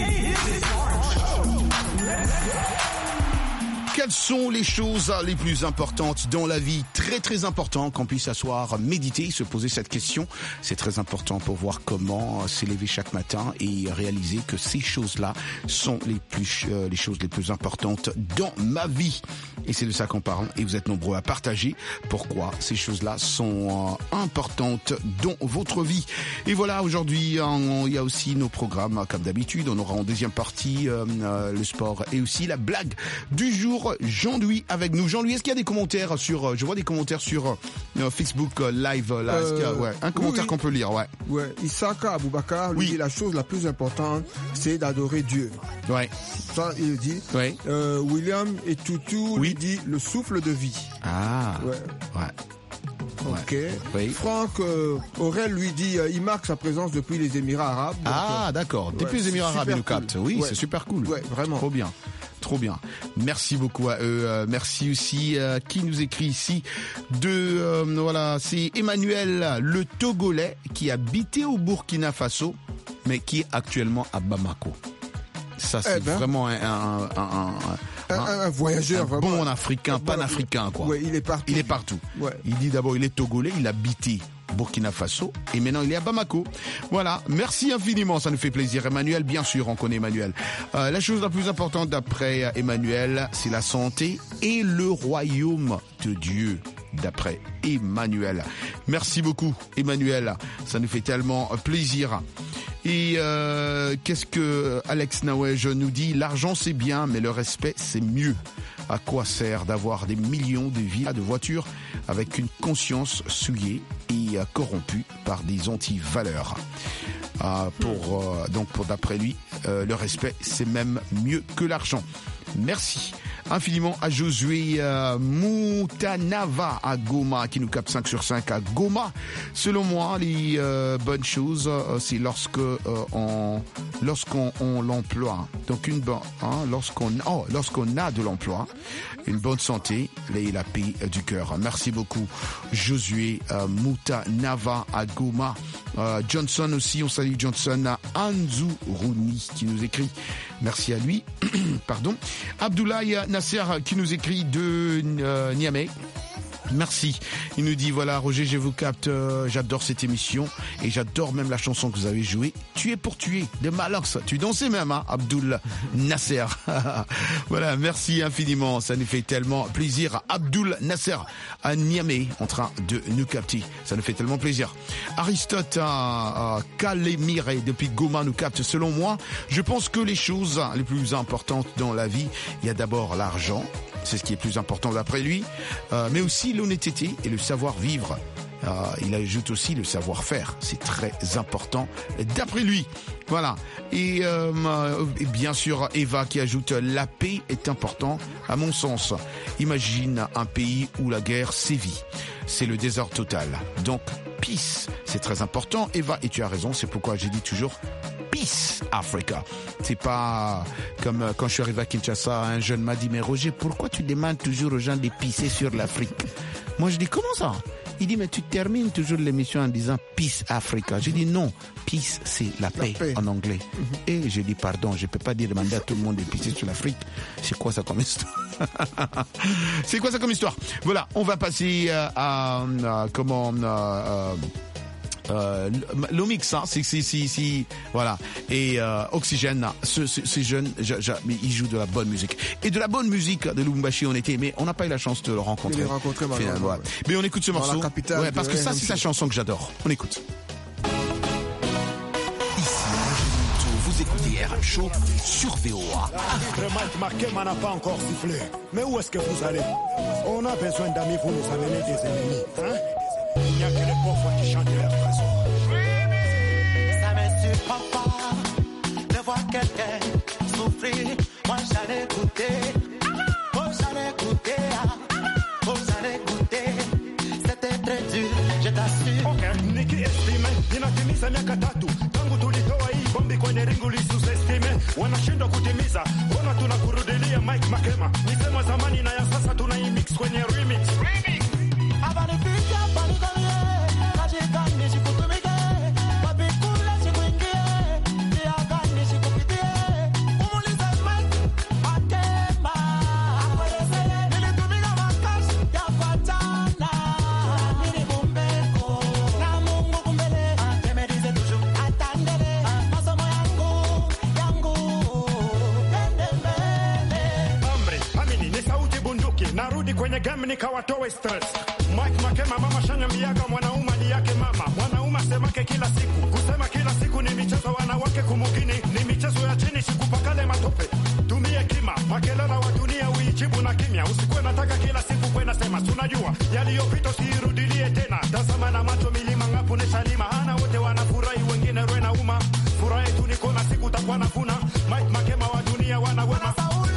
Quelles sont les choses les plus importantes dans la vie? Très très important qu'on puisse s'asseoir, méditer, se poser cette question. C'est très important pour voir comment s'élever chaque matin et réaliser que ces choses-là sont les plus euh, les choses les plus importantes dans ma vie. Et c'est de ça qu'on parle. Et vous êtes nombreux à partager pourquoi ces choses-là sont euh, importantes dans votre vie. Et voilà, aujourd'hui, on, il y a aussi nos programmes comme d'habitude. On aura en deuxième partie euh, euh, le sport et aussi la blague du jour. Jean-Louis avec nous. Jean-Louis, est-ce qu'il y a des commentaires sur, je vois des commentaires sur euh, Facebook euh, Live, là, euh, est-ce qu'il y a, ouais, un commentaire oui, qu'on peut lire, ouais. Ouais, Isaka Aboubakar, lui, oui. dit la chose la plus importante, c'est d'adorer Dieu. Ouais. Ça, il dit. Ouais. Euh, William et Toutou, oui. lui dit le souffle de vie. Ah. Ouais. Ouais. Ok. Oui. Franck euh, Aurel lui dit, euh, il marque sa présence depuis les Émirats Arabes. Donc, ah, euh, d'accord. Depuis ouais, les Émirats Arabes, il nous capte. Oui, ouais. C'est super cool. Ouais, vraiment. Trop bien. Trop bien. Merci beaucoup à eux. Euh, merci aussi euh, qui nous écrit ici de euh, voilà, c'est Emmanuel le Togolais qui habitait au Burkina Faso mais qui est actuellement à Bamako. Ça c'est eh ben, vraiment un un, un, un, un, un, un voyageur un bon africain, panafricain quoi. Ouais, il est partout. Il est partout. Ouais. Il dit d'abord il est Togolais, il habitait Burkina Faso et maintenant il est à Bamako. Voilà, merci infiniment, ça nous fait plaisir. Emmanuel, bien sûr, on connaît Emmanuel. Euh, la chose la plus importante d'après Emmanuel, c'est la santé et le royaume de Dieu. D'après Emmanuel. Merci beaucoup Emmanuel, ça nous fait tellement plaisir. Et euh, qu'est-ce que Alex Nawej nous dit? L'argent c'est bien, mais le respect c'est mieux. À quoi sert d'avoir des millions de villas de voitures avec une conscience souillée et corrompue par des anti-valeurs? Euh, pour euh, donc pour d'après lui, euh, le respect c'est même mieux que l'argent. Merci infiniment à Josué euh, Moutanava à Goma qui nous capte cinq sur cinq à Goma. Selon moi, les euh, bonnes choses, euh, c'est lorsque euh, on lorsqu'on on l'emploie. Donc une bonne, hein, lorsqu'on oh, lorsqu'on a de l'emploi, une bonne santé et la paix du cœur. Merci beaucoup Josué euh, Moutanava à Goma. Euh, Johnson aussi, on salue Johnson à Anzu Rouni qui nous écrit. Merci à lui. Pardon. Abdoulaye Nasser qui nous écrit de euh, Niamey. Merci. Il nous dit, voilà, Roger, je vous capte, euh, j'adore cette émission et j'adore même la chanson que vous avez jouée, Tuer pour tuer, de Malox. Tu dansais même, hein, Abdul Nasser. Voilà, merci infiniment. Ça nous fait tellement plaisir. Abdul Nasser à Niamey, en train de nous capter. Ça nous fait tellement plaisir. Aristote à, à Kalemire, depuis Goma, nous capte. Selon moi, je pense que les choses les plus importantes dans la vie, il y a d'abord l'argent. C'est ce qui est plus important d'après lui, euh, mais aussi l'honnêteté et le savoir-vivre. Euh, il ajoute aussi le savoir-faire. C'est très important d'après lui. Voilà. Et, euh, et bien sûr, Eva qui ajoute la paix est important à mon sens. Imagine un pays où la guerre sévit. C'est le désordre total. Donc, peace, c'est très important. Eva, et tu as raison, c'est pourquoi j'ai dit toujours Peace Africa. C'est pas comme quand je suis arrivé à Kinshasa, un jeune m'a dit, mais Roger, pourquoi tu demandes toujours aux gens de pisser sur l'Afrique? Moi, je dis, comment ça? Il dit, mais tu termines toujours l'émission en disant Peace Africa. J'ai dit, non, peace, c'est la paix, la paix. En anglais. Mm-hmm. Et j'ai dit, pardon, je peux pas dire demander à tout le monde de pisser sur l'Afrique. C'est quoi ça comme histoire? C'est quoi ça comme histoire? Voilà, on va passer à, à, à comment... À, à, Euh, le mix, hein, c'est, c'est, c'est, c'est, voilà. Et euh, Oxygène, ce, ce, ces jeunes, je, je, mais ils jouent de la bonne musique. Et de la bonne musique de Lubumbashi, on était, mais on n'a pas eu la chance de le rencontrer. De les rencontrer, finalement, ouais. Mais on écoute ce dans morceau. La capitale ouais, parce que ça, c'est sa chanson que j'adore. On écoute. Vous écoutez R M Show sur V O A. Mike Makema n'a pas encore sifflé. Mais où est-ce que vous allez? On a besoin d'amis pour nous amener des ennemis. Hein? Il n'y a que les pauvres qui chantent leur trésor. Ça me surprend pas de voir quelqu'un souffrir. Moi j'en ai goûté. Oh j'en ai goûté. Oh j'en ai goûté. C'était très dur, je t'assure. Okay, nikiestime ninatimiza miaka tatu tangu tulitoa hii bombi kwenye ringu lisusestime. Wanashindwa kutimiza, ona tunakurudilia Mike Makema. Nisema zamani na ya sasa tunaimix kwenye remix. Remix. Abanifikia panikanie, kajikani shikutumike. Wapikule shikuingie, kiagani shikupitie. Umulize Mike Makema. Akwelezele, nilitumika makashi ya fatana. Mini bumbeko, na Mungu kumbele. Temedize tuju, atandele. Masomo yangu, yangu. Tende mbele. Amri, amini, ni sauti bunduki. Narudi kwenye game nikawatoe stress. Mike Makema mama shanyambiaga mwanaume ni yake mama. Mwanaume semake kila siku. Kusema kila siku ni michezo wanawake kumugini. Ni michezo ya chini sikupakale matope. Tumie kima. Makelele wa dunia uijibu na kimya. Usikuwe nataka kila siku kwenda sema. Tunajua yaliyopita siirudilie tena. Tazama na macho milima ngapu neshalima. Ana wote wanafurahi wengine roe na uma. Furaha yetu niko na siku takuwa navuna. Mike Makema wa dunia wanawema.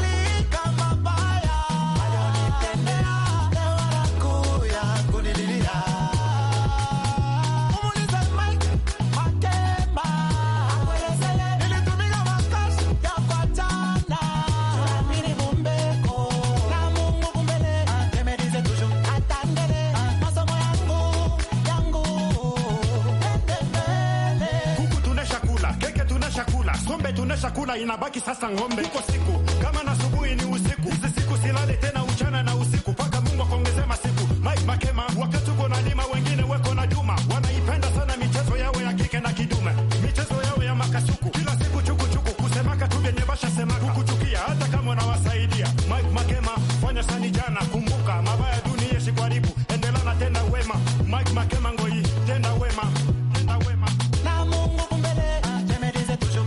Tunesha kula inabaki sasa ngombe. Uko siku kama na asubuhi ni usiku. Hizi siku silale tena uchana na usiku. Paka Mungu akuongezee masiku. Mike Makema wakati uko na lima wengine weko na juma. Wanaipenda sana michezo yao ya kike na kidume. Michezo yao ya makasuku. Kila siku chuku chuku kusemaka tu vyenye basha semaka. Kukuchukia hata kama unawasaidia. Mike Makema fanya sani jana. Kumbuka mabaya dunia sikwaribu. Endelea na tenda wema. Mike Makema ngoi tenda wema. Tenda wema. Na Mungu kumbele. Temedize tuju.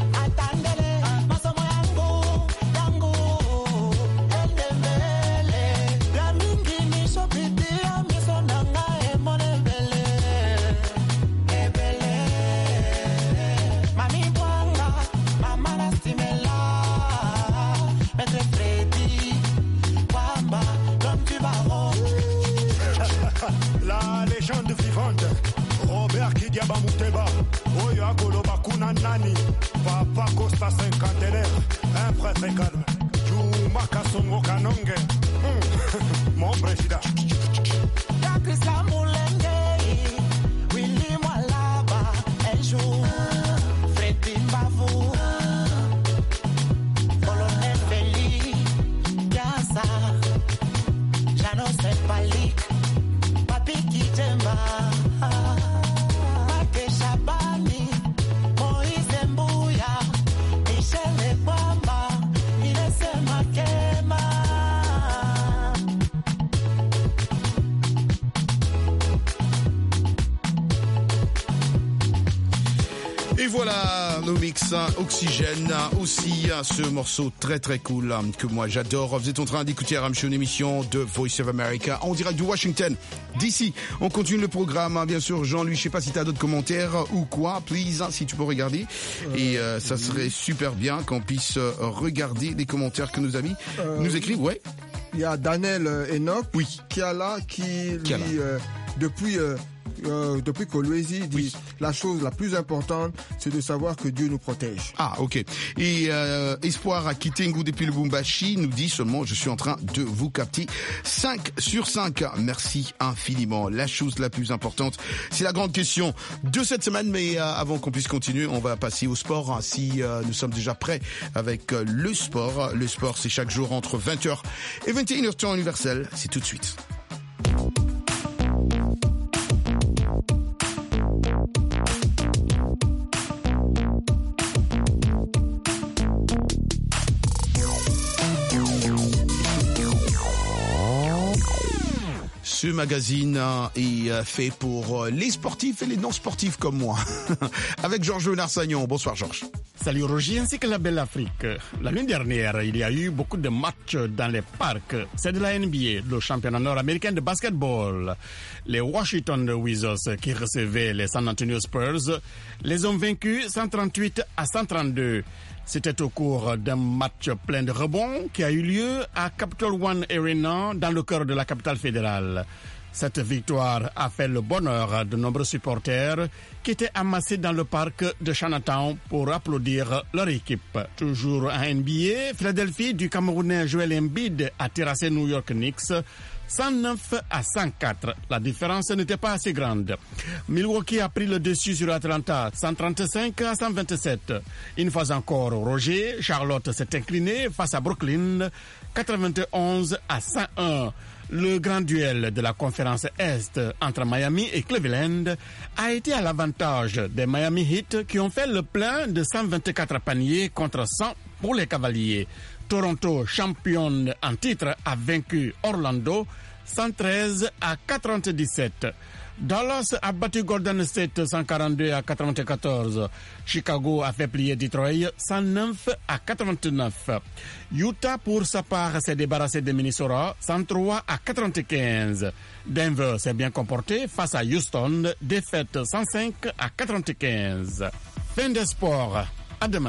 La légende vivante Robert Kidiaba Mouteba Oyo Akoloba Kuna Nani Papa Costa cinquantenaire un prêtre calme Juma Kasongo Kanonge mm. Mon président Yakrisa Moulenge Willy Mwalaba Eljo Freddy Mbavou Colonel Feli Gaza Jano Sepalik voilà nos mix Oxygène, aussi ce morceau très très cool que moi j'adore. Vous êtes en train d'écouter R M Show, une émission de Voice of America en direct de Washington D C. On continue le programme, bien sûr. Jean-Louis, je sais pas si tu as d'autres commentaires ou quoi, please, si tu peux regarder. Et euh, ça serait super bien qu'on puisse regarder les commentaires que nos amis euh, nous écrivent. Ouais. Il y a Daniel Enoch oui. qui a là, qui lui, euh, depuis... Euh, Euh, depuis Kolwezi dit oui. La chose la plus importante, c'est de savoir que Dieu nous protège. Ah, ok. Et euh, Espoir à Kitengu depuis le Bumbashi nous dit seulement, je suis en train de vous capter. cinq sur cinq. Merci infiniment. La chose la plus importante, c'est la grande question de cette semaine. Mais euh, avant qu'on puisse continuer, on va passer au sport. Si euh, nous sommes déjà prêts avec euh, le sport. Le sport, c'est chaque jour entre vingt heures et vingt et une heures temps universel. C'est tout de suite. Ce magazine est fait pour les sportifs et les non-sportifs comme moi. Avec Georges Narsagnon. Bonsoir Georges. Salut Roger, ainsi que la belle Afrique. L'année dernière, il y a eu beaucoup de matchs dans les parcs. C'est de la N B A, le championnat nord-américain de basketball. Les Washington Wizards, qui recevaient les San Antonio Spurs, les ont vaincus cent trente-huit à cent trente-deux. C'était au cours d'un match plein de rebonds qui a eu lieu à Capital One Arena dans le cœur de la capitale fédérale. Cette victoire a fait le bonheur de nombreux supporters qui étaient amassés dans le parc de Chinatown pour applaudir leur équipe. Toujours à N B A, Philadelphie du Camerounais Joel Embiid a terrassé New York Knicks cent neuf à cent quatre. La différence n'était pas assez grande. Milwaukee a pris le dessus sur Atlanta, cent trente-cinq à cent vingt-sept. Une fois encore, Roger, Charlotte s'est incliné face à Brooklyn, quatre-vingt-onze à cent un. Le grand duel de la conférence Est entre Miami et Cleveland a été à l'avantage des Miami Heat qui ont fait le plein de cent vingt-quatre paniers contre cent pour les Cavaliers. Toronto, championne en titre, a vaincu Orlando cent treize à quatre-vingt-dix-sept. Dallas a battu Golden State cent quarante-deux à quatre-vingt-quatorze. Chicago a fait plier Detroit cent neuf à quatre-vingt-neuf. Utah, pour sa part, s'est débarrassé de Minnesota cent trois à quatre-vingt-quinze. Denver s'est bien comporté face à Houston, défaite cent cinq à quatre-vingt-quinze. Fin des sports. À demain.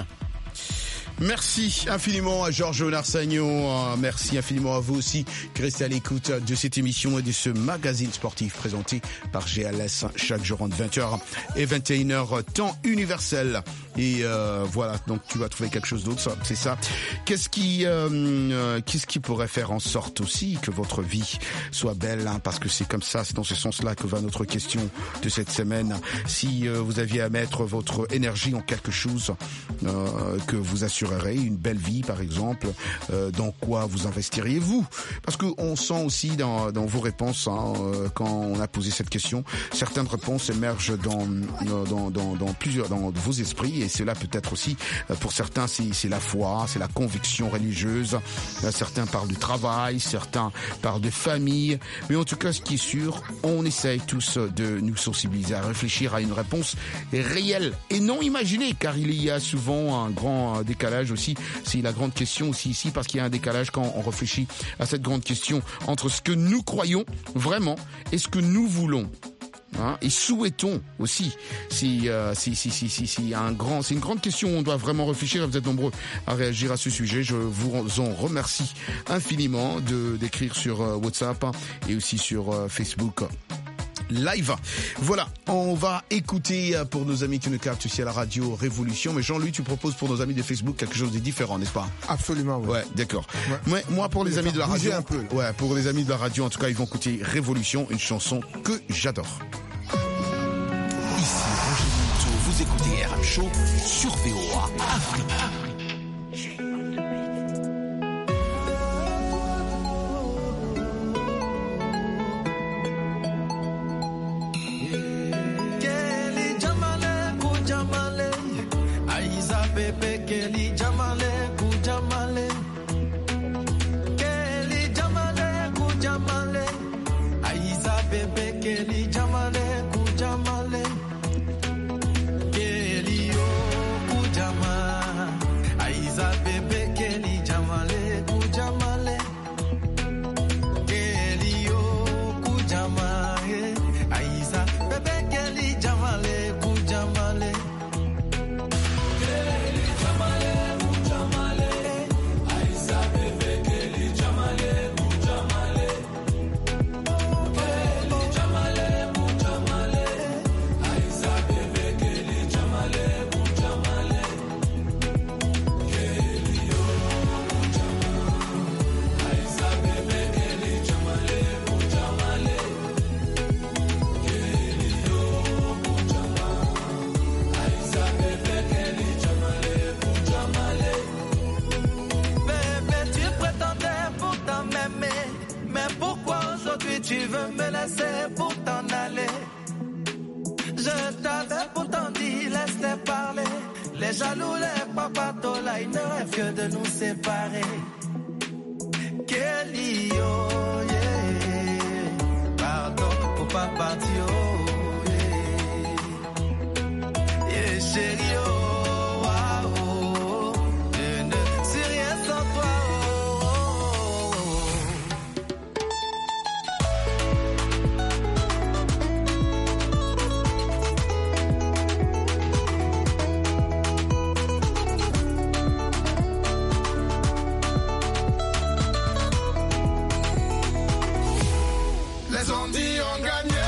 Merci infiniment à Georges Narsagnon. Merci infiniment à vous aussi qui restez à l'écoute de cette émission et de ce magazine sportif présenté par G L S chaque jour entre vingt heures et vingt et une heures temps universel. Et euh, voilà, donc tu vas trouver quelque chose d'autre, c'est ça. Qu'est-ce qui, euh, qu'est-ce qui pourrait faire en sorte aussi que votre vie soit belle, hein, parce que c'est comme ça, c'est dans ce sens-là que va notre question de cette semaine. Si euh, vous aviez à mettre votre énergie en quelque chose euh, que vous assurerez, une belle vie par exemple, euh, dans quoi vous investiriez-vous? Parce que on sent aussi dans, dans vos réponses, hein, euh, quand on a posé cette question, certaines réponses émergent dans, dans, dans, dans plusieurs, dans vos esprits. Et cela peut être aussi, pour certains, c'est, c'est la foi, c'est la conviction religieuse. Certains parlent du travail, certains parlent de famille. Mais en tout cas, ce qui est sûr, on essaye tous de nous sensibiliser à réfléchir à une réponse réelle et non imaginée, car il y a souvent un grand décalage aussi. C'est la grande question aussi ici, parce qu'il y a un décalage quand on réfléchit à cette grande question entre ce que nous croyons vraiment et ce que nous voulons. Hein, et souhaitons aussi. Si, euh, si, si, si, si, si, un grand, c'est une grande question. On doit vraiment réfléchir. Vous êtes nombreux à réagir à ce sujet. Je vous en remercie infiniment de d'écrire sur euh, WhatsApp, hein, et aussi sur euh, Facebook Live. Voilà, on va écouter pour nos amis qui nous captent ici à la radio Révolution. Mais Jean-Louis, tu proposes pour nos amis de Facebook quelque chose de différent, n'est-ce pas? Absolument, oui. Ouais, d'accord. Ouais. Moi, moi, pour les amis de la radio, un peu. Ouais, pour les amis de la radio, en tout cas, ils vont écouter Révolution, une chanson que j'adore. Ici Roger Monteau, vous écoutez R M Show sur V O A Afrique. Kelly, oh. jaloux les papatola, ils ne rêvent que de nous séparer. Kelly, oh yeah, pardon pour pas partir, oh yeah, yeah chérie, oh wow, je ne suis rien sans toi, oh, oh, oh. Les ondits ont gagné.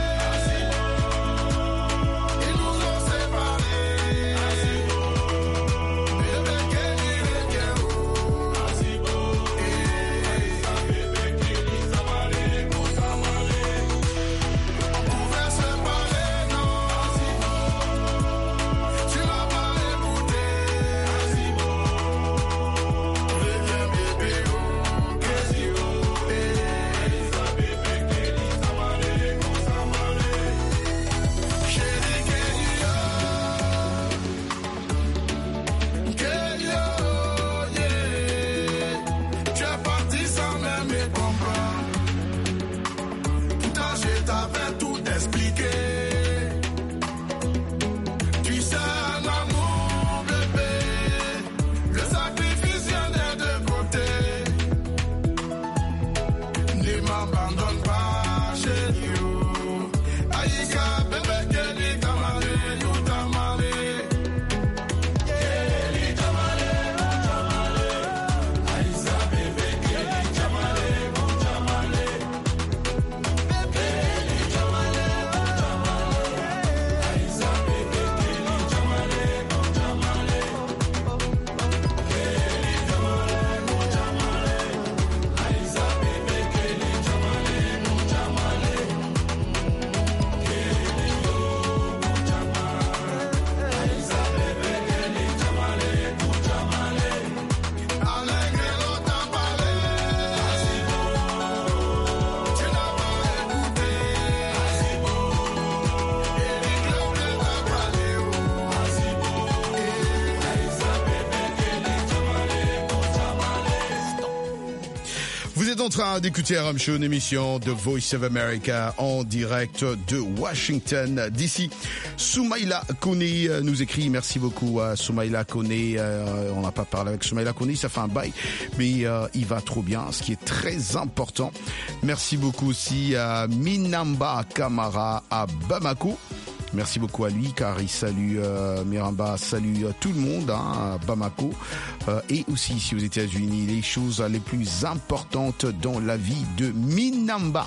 Vous êtes en train d'écouter R M Show, une émission de Voice of America en direct de Washington D C. Soumaïla Koné nous écrit, merci beaucoup à Soumaïla Koné. Euh, on n'a pas parlé avec Soumaïla Koné, ça fait un bail, mais euh, il va trop bien, ce qui est très important. Merci beaucoup aussi à Minamba Kamara à Bamako. Merci beaucoup à lui car il salue euh, Miramba, salue euh, tout le monde hein, à Bamako euh, et aussi ici aux États-Unis. Les choses les plus importantes dans la vie de Minamba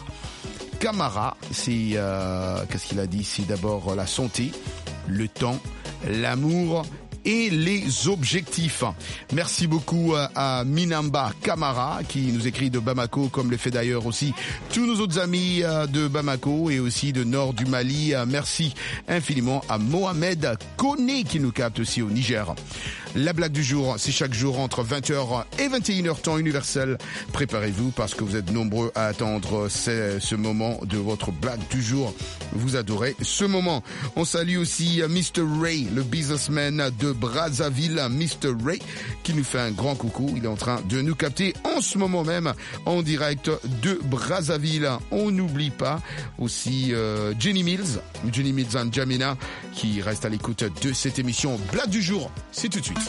Kamara, c'est euh, qu'est-ce qu'il a dit? C'est d'abord la santé, le temps, l'amour et les objectifs. Merci beaucoup à Minamba Kamara qui nous écrit de Bamako, comme le fait d'ailleurs aussi tous nos autres amis de Bamako et aussi de nord du Mali. Merci infiniment à Mohamed Koné qui nous capte aussi au Niger. La blague du jour, c'est chaque jour entre vingt heures et vingt et une heures temps universel. Préparez-vous parce que vous êtes nombreux à attendre ce, ce moment de votre blague du jour. Vous adorez ce moment. On salue aussi mister Ray, le businessman de Brazzaville. mister Ray qui nous fait un grand coucou. Il est en train de nous capter en ce moment même en direct de Brazzaville. On n'oublie pas aussi euh, Jenny Mills, Jenny Mills and Jamina qui reste à l'écoute de cette émission. Blague du jour, c'est tout de suite.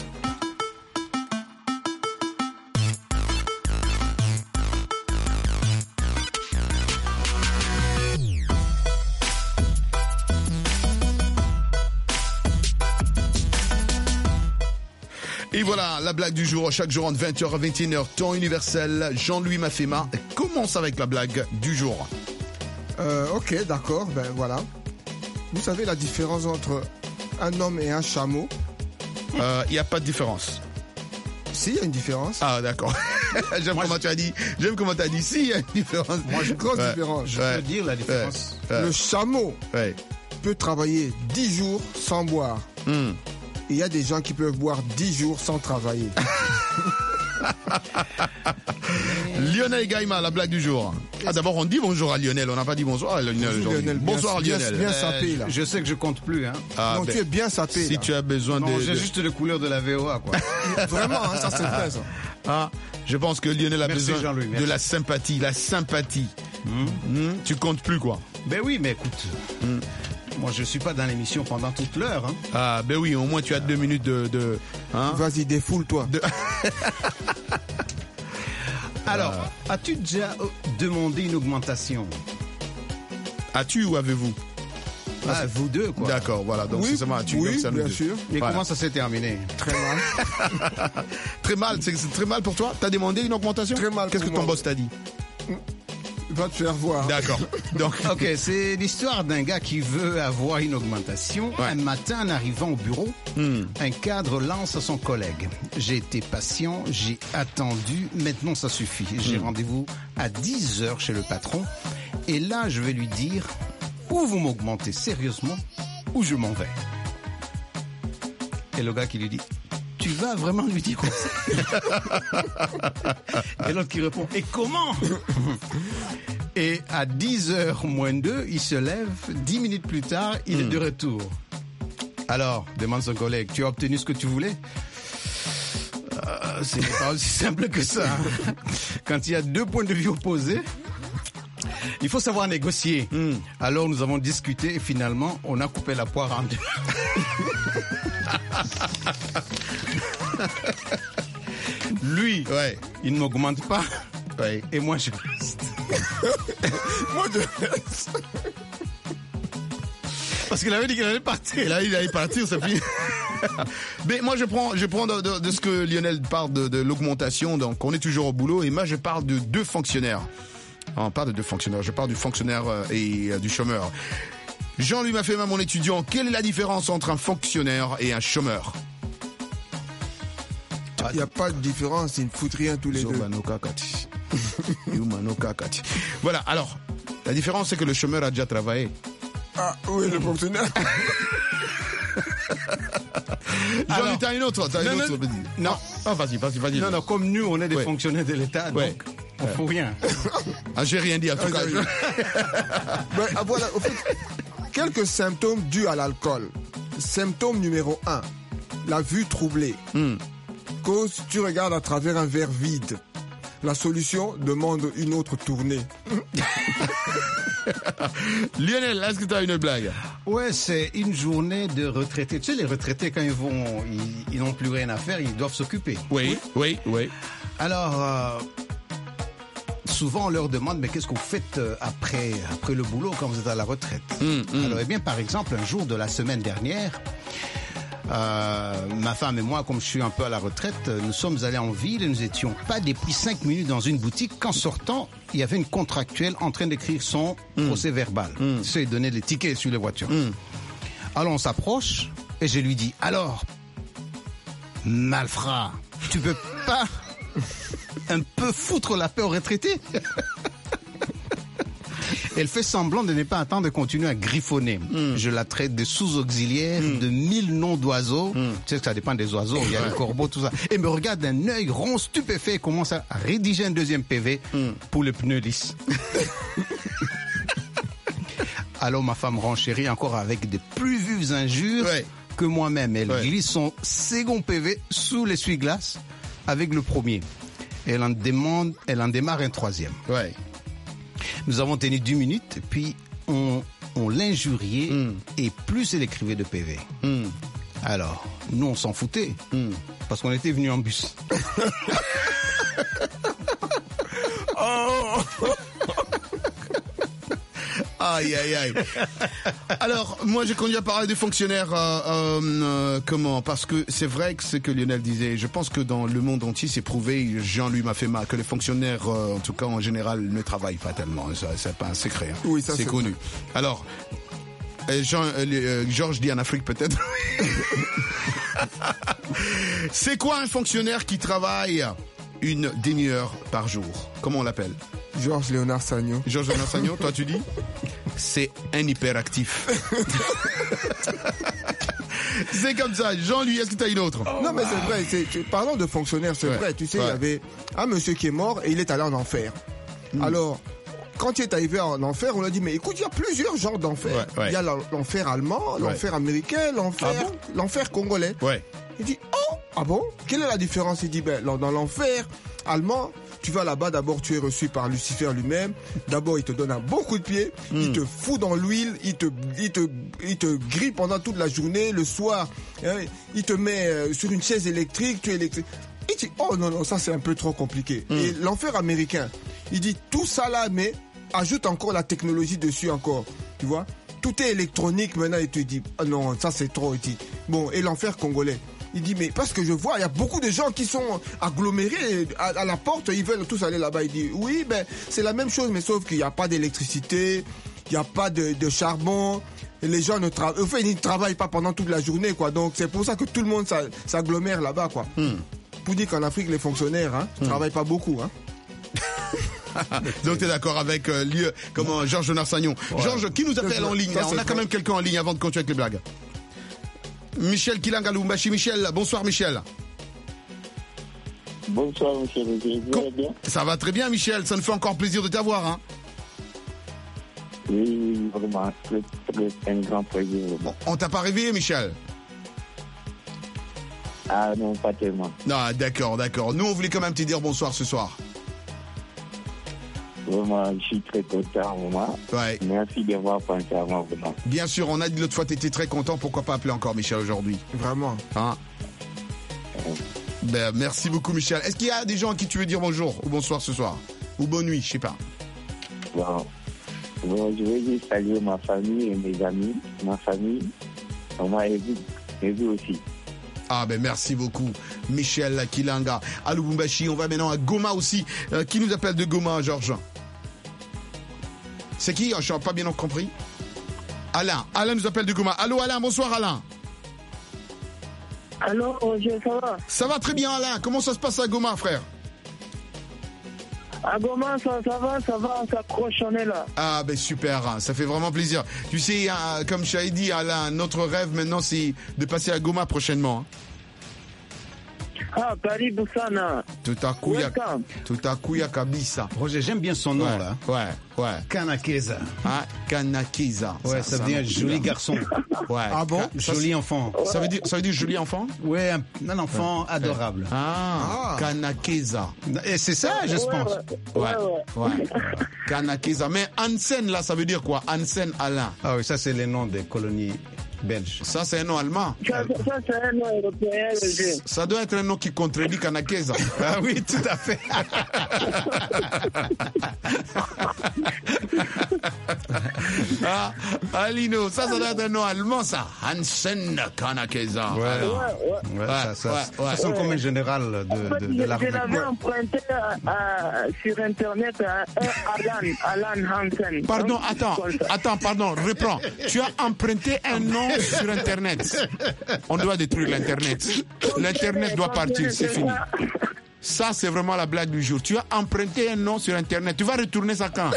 Et voilà, la blague du jour, chaque jour entre vingt heures et vingt et une heures, temps universel. Jean-Louis Mafema commence avec la blague du jour. Euh, ok, d'accord, ben voilà. Vous savez la différence entre un homme et un chameau? Il euh, n'y a pas de différence. Si, il y a une différence. Ah, d'accord. J'aime Moi, comment je... tu as dit. J'aime comment tu as dit. Si, il y a une différence. Moi, je grosse ouais. différence. Je ouais. peux dire la différence. Ouais. Le chameau ouais. peut travailler dix jours sans boire. Mm. Il y a des gens qui peuvent boire dix jours sans travailler. Lionel Gaïma, la blague du jour. Ah, d'abord, on dit bonjour à Lionel. On n'a pas dit bonsoir à Lionel. Lionel, bonsoir bien, Lionel. Bien, bien sapé, là. Je sais que je compte plus. Hein. Ah, non, ben, tu es bien sapé. Si là. tu as besoin non, de. J'ai de... juste les couleurs de la V O A, quoi. Vraiment, hein, ça c'est vrai, ça. Ah, je pense que Lionel a merci, besoin Jean-Louis, merci. de la sympathie. La sympathie. Mmh. Mmh, tu comptes plus, quoi. Ben oui, mais écoute. Mmh. Moi, je suis pas dans l'émission pendant toute l'heure. Hein. Ah, ben oui, au moins tu as deux minutes de. de hein? Vas-y, défoule-toi. De... Alors, ah. as-tu déjà demandé une augmentation? As-tu ou avez-vous? Ah, vous deux, quoi. D'accord, voilà. Donc, oui, c'est ça, tu oui, ça bien deux. sûr. Et voilà. comment ça s'est terminé? Très mal. Très mal, c'est, c'est très mal pour toi? T'as demandé une augmentation? Très mal. Qu'est-ce que ton moi. boss t'a dit? Va te faire voir. D'accord. Donc, ok, c'est l'histoire d'un gars qui veut avoir une augmentation. Ouais. Un matin, en arrivant au bureau, mm. un cadre lance à son collègue. J'ai été patient, j'ai attendu, maintenant ça suffit. J'ai mm. rendez-vous à dix heures chez le patron. Et là, je vais lui dire, ou vous m'augmentez sérieusement, ou je m'en vais. Et le gars qui lui dit, tu vas vraiment lui dire comme ça? Et l'autre qui répond, et comment? Et à dix heures moins deux, il se lève. dix minutes plus tard, il mmh. est de retour. Alors, demande son collègue, tu as obtenu ce que tu voulais? euh, C'est pas aussi simple que ça. Hein. Quand il y a deux points de vue opposés, il faut savoir négocier. Mmh. Alors, nous avons discuté et finalement, on a coupé la poire en deux. Lui, ouais. il ne m'augmente pas. Ouais. Et moi, je reste. Moi, je reste. Parce qu'il avait dit qu'il allait partir. Et là, il allait partir, ça finit. Mais moi, je prends, je prends de, de, de ce que Lionel parle de, de l'augmentation. Donc, on est toujours au boulot. Et moi, je parle de deux fonctionnaires. On parle de deux fonctionnaires. Je parle du fonctionnaire et du chômeur. Jean-Louis Mafema, mon étudiant, quelle est la différence entre un fonctionnaire et un chômeur? Il n'y a pas de différence, ils ne foutent rien tous les deux. Voilà, alors, la différence c'est que le chômeur a déjà travaillé. Ah oui, le fonctionnaire. Jean-Louis, t'as une autre, t'as une non, autre. Non, non. Ah, vas-y, vas-y, vas-y. Non, non, comme nous, on est des ouais. fonctionnaires de l'État, donc ouais. on ne ouais. fout rien. Ah, j'ai rien dit, en tout cas. Mais, ah, voilà, au fait, quelques symptômes dus à l'alcool. Symptôme numéro un, la vue troublée. Mm. Cause, tu regardes à travers un verre vide. La solution demande une autre tournée. Lionel, est-ce que tu as une blague? Ouais, c'est une journée de retraités. Tu sais, les retraités, quand ils vont, ils, ils n'ont plus rien à faire, ils doivent s'occuper. Oui, oui, oui. Alors, euh, souvent on leur demande, mais qu'est-ce que vous faites après, après le boulot quand vous êtes à la retraite? mmh, mmh. Alors, eh bien, par exemple, un jour de la semaine dernière, Euh, ma femme et moi, comme je suis un peu à la retraite, nous sommes allés en ville et nous étions pas depuis cinq minutes dans une boutique qu'en sortant, il y avait une contractuelle en train d'écrire son mmh. procès verbal. Mmh. Tu sais, donner les tickets sur les voitures. Mmh. Alors on s'approche et je lui dis, alors, malfrat, tu peux pas un peu foutre la paix aux retraités? Elle fait semblant de ne pas attendre de continuer à griffonner. Mm. Je la traite de sous-auxiliaire, mm. de mille noms d'oiseaux. Mm. Tu sais que ça dépend des oiseaux, il y a les corbeaux, tout ça. Et me regarde d'un œil rond, stupéfait, et commence à rédiger un deuxième P V mm. pour les pneus lisses. Alors ma femme renchérit encore avec des plus vives injures ouais. que moi-même. Elle ouais. glisse son second P V sous l'essuie-glace avec le premier. Et elle en demande, elle en démarre un troisième. Ouais. Nous avons tenu dix minutes, puis on, on l'injuriait mm. et plus elle écrivait de P V. Mm. Alors, nous on s'en foutait, mm. parce qu'on était venus en bus. Oh. Aïe, aïe, aïe. Alors, moi, j'ai conduit à parler des fonctionnaires, euh, euh, comment? Parce que c'est vrai que ce que Lionel disait, je pense que dans le monde entier, c'est prouvé, Jean-Louis Mafema, que les fonctionnaires, euh, en tout cas en général, ne travaillent pas tellement. Ça, c'est pas un secret. Hein. Oui, ça, c'est, c'est connu. Vrai. Alors, Jean, euh, Georges dit en Afrique peut-être. C'est quoi un fonctionnaire qui travaille une demi-heure par jour? Comment on l'appelle? Georges Léonard Sagnon. Georges Léonard Sagnon, toi tu dis? C'est un hyperactif. C'est comme ça. Jean, lui, est-ce que tu as une autre? Non, mais c'est vrai. C'est, tu- parlons de fonctionnaires, c'est Ouais. vrai. Tu sais, Ouais. il y avait un monsieur qui est mort et il est allé en enfer. Mm. Alors, quand il est arrivé en enfer, on lui a dit, mais écoute, il y a plusieurs genres d'enfer. Ouais, ouais. Il y a l'en- l'enfer allemand, l'enfer américain, l'enfer, Ah bon l'enfer congolais. Ouais. Il dit, oh, ah bon? Quelle est la différence? Il dit, ben, dans dans l'enfer allemand, tu vas là-bas, d'abord tu es reçu par Lucifer lui-même. D'abord, il te donne un bon coup de pied, il te fout dans l'huile, il te, il te, il te grille pendant toute la journée, le soir, hein, il te met euh, sur une chaise électrique, tu es électrique. Il dit, oh non, non, ça c'est un peu trop compliqué. Et l'enfer américain, il dit, tout ça là, mais ajoute encore la technologie dessus encore, tu vois. Tout est électronique maintenant, il te dit, ah non, ça c'est trop, il dit. Bon, et l'enfer congolais. Il dit, mais parce que je vois, il y a beaucoup de gens qui sont agglomérés à, à la porte, ils veulent tous aller là-bas. Il dit, oui, ben, c'est la même chose, mais sauf qu'il n'y a pas d'électricité, il n'y a pas de, de charbon, et les gens ne travaillent, enfin, ils ne travaillent pas pendant toute la journée, quoi. Donc, c'est pour ça que tout le monde s'a- s'agglomère là-bas, quoi. Pour dire qu'en Afrique, les fonctionnaires, hein, ne travaillent pas beaucoup, hein. Donc tu es d'accord avec euh, lieu, comment, Georges Narsagnon. Georges, qui nous appelle en ligne là? On a quand même quelqu'un en ligne avant de continuer avec les blagues. Michel Kilanga Lubumbashi. Michel, bonsoir Michel. Bonsoir, monsieur le Vous allez bien? Ça va très bien Michel, ça nous fait encore plaisir de t'avoir. Hein. Oui, oui, vraiment, c'est c'est un grand plaisir. Bon, on t'a pas réveillé Michel? Ah non, pas tellement. Non, d'accord, d'accord. Nous on voulait quand même te dire bonsoir ce soir. Vraiment, je suis très content, vraiment. Ouais. Merci d'avoir pensé à moi, vraiment. Bien sûr, on a dit l'autre fois tu étais très content, pourquoi pas appeler encore Michel aujourd'hui? Vraiment. Hein? Ben, merci beaucoup Michel. Est-ce qu'il y a des gens à qui tu veux dire bonjour ou bonsoir ce soir? Ou bonne nuit, je sais pas. Bon. Bon, je veux juste saluer ma famille et mes amis, ma famille, vraiment, et vous, et vous aussi. Ah ben merci beaucoup Michel Kilanga à Lubumbashi. On va maintenant à Goma aussi. Euh, qui nous appelle de Goma, Georges? C'est qui? Je n'ai pas bien compris. Alain. Alain nous appelle de Goma. Allô Alain, bonsoir Alain. Allô, Roger, ça va? Ça va très bien Alain. Comment ça se passe à Goma, frère? À Goma, ça, ça va, ça va, on s'accroche, on est là. Ah ben super, hein, ça fait vraiment plaisir. Tu sais, hein, comme je t'avais dit Alain, notre rêve maintenant c'est de passer à Goma prochainement. Hein. Ah, karibu sana. Tout à coup, ya, tout à coup, ya kabisa. Roger, j'aime bien son nom ouais, là. Ouais, ouais. Kanakeza. Ah, Kanakeza. Ouais, ça, ça veut dire joli garçon. Ouais. Ah bon? Joli enfant. Ça veut dire, ça veut dire joli enfant? Ouais, un, un enfant ouais. adorable. Ah, ah. Kanakeza. Et c'est ça, je ouais, pense. Ouais, ouais. ouais. ouais. Kanakeza. Mais Hansen là, ça veut dire quoi? Hansen Alain. Ah oui, ça c'est les noms des colonies belges. Ça c'est un nom allemand. Ça, ça c'est un nom européen. Ça doit être un nom qui contredit Kanakeza. Ah oui, tout à fait. ah, Alino, ça, ça doit être un nom allemand, ça. Hansen Kanakeza. Ouais, ouais, ouais. ouais, ça, ça, ouais, ça, ça ouais. Comme un général de, en fait, de, de l'armée. Je l'avais emprunté à, à, sur Internet à un Alan, Alan Hansen. Pardon, attends, attends, pardon, reprends. Tu as emprunté un nom sur Internet. On doit détruire l'Internet. L'Internet doit partir, c'est fini. Ça, c'est vraiment la blague du jour. Tu as emprunté un nom sur Internet. Tu vas retourner ça quand?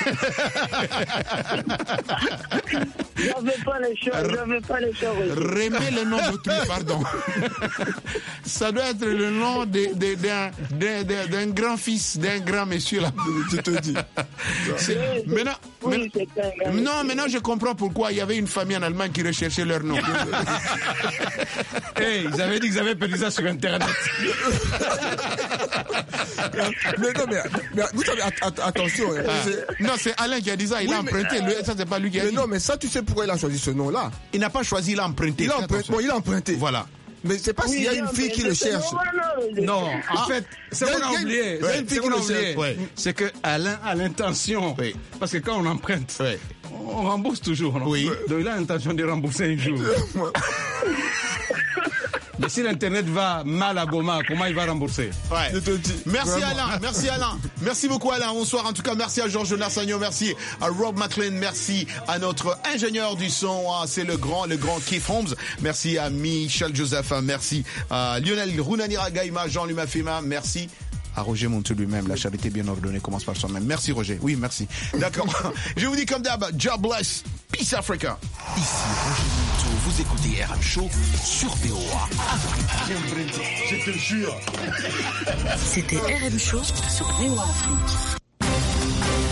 J'avais pas les choses, j'avais pas les choses. Remets le nom d'autrui, pardon. Ça doit être le nom de, de, d'un, de, de, d'un grand fils, d'un grand monsieur là. Je te dis. Maintenant, oui, maintenant, non, maintenant je comprends pourquoi il y avait une famille en Allemagne qui recherchait leur nom. Hey, ils avaient dit qu'ils avaient perdu ça sur Internet. mais non, mais, mais vous savez, at, at, attention. Ah. C'est... Non, c'est Alain qui a dit ça. Il oui, a emprunté. Mais, euh, ça, c'est pas lui qui a mais dit. Non, mais ça, tu sais pourquoi il a choisi ce nom-là? Il n'a pas choisi, il a emprunté. Il a emprunté. Bon, il a emprunté. Voilà. Mais c'est pas oui, s'il y a une fille qui le cherche. Non, en ah, fait, c'est qu'on a oublié. Il y a une fille qui le cherche. Ouais. C'est que Alain a l'intention. Oui. Parce que quand on emprunte, oui. on rembourse toujours. Non? Oui. Donc il a l'intention de rembourser un jour. Mais si l'Internet va mal à Goma, comment il va rembourser? Ouais. Je te dis. Merci vraiment. Alain, merci Alain. Merci beaucoup Alain, bonsoir. En tout cas, merci à Georges Narsagnon, merci à Rob McLean, merci à notre ingénieur du son, c'est le grand, le grand Keith Holmes. Merci à Michel Joseph, merci à Lionel Runanira Gaïma, Jean-Luc Mafima, merci à Roger Montou lui-même, la charité bien ordonnée commence par soi-même. Merci Roger, oui merci. D'accord. Je vous dis comme d'hab, God bless. Peace Africa. Ici Roger Monteau, vous écoutez R M Show sur V O A. Je te jure. C'était R M Show sur V O A Afrique.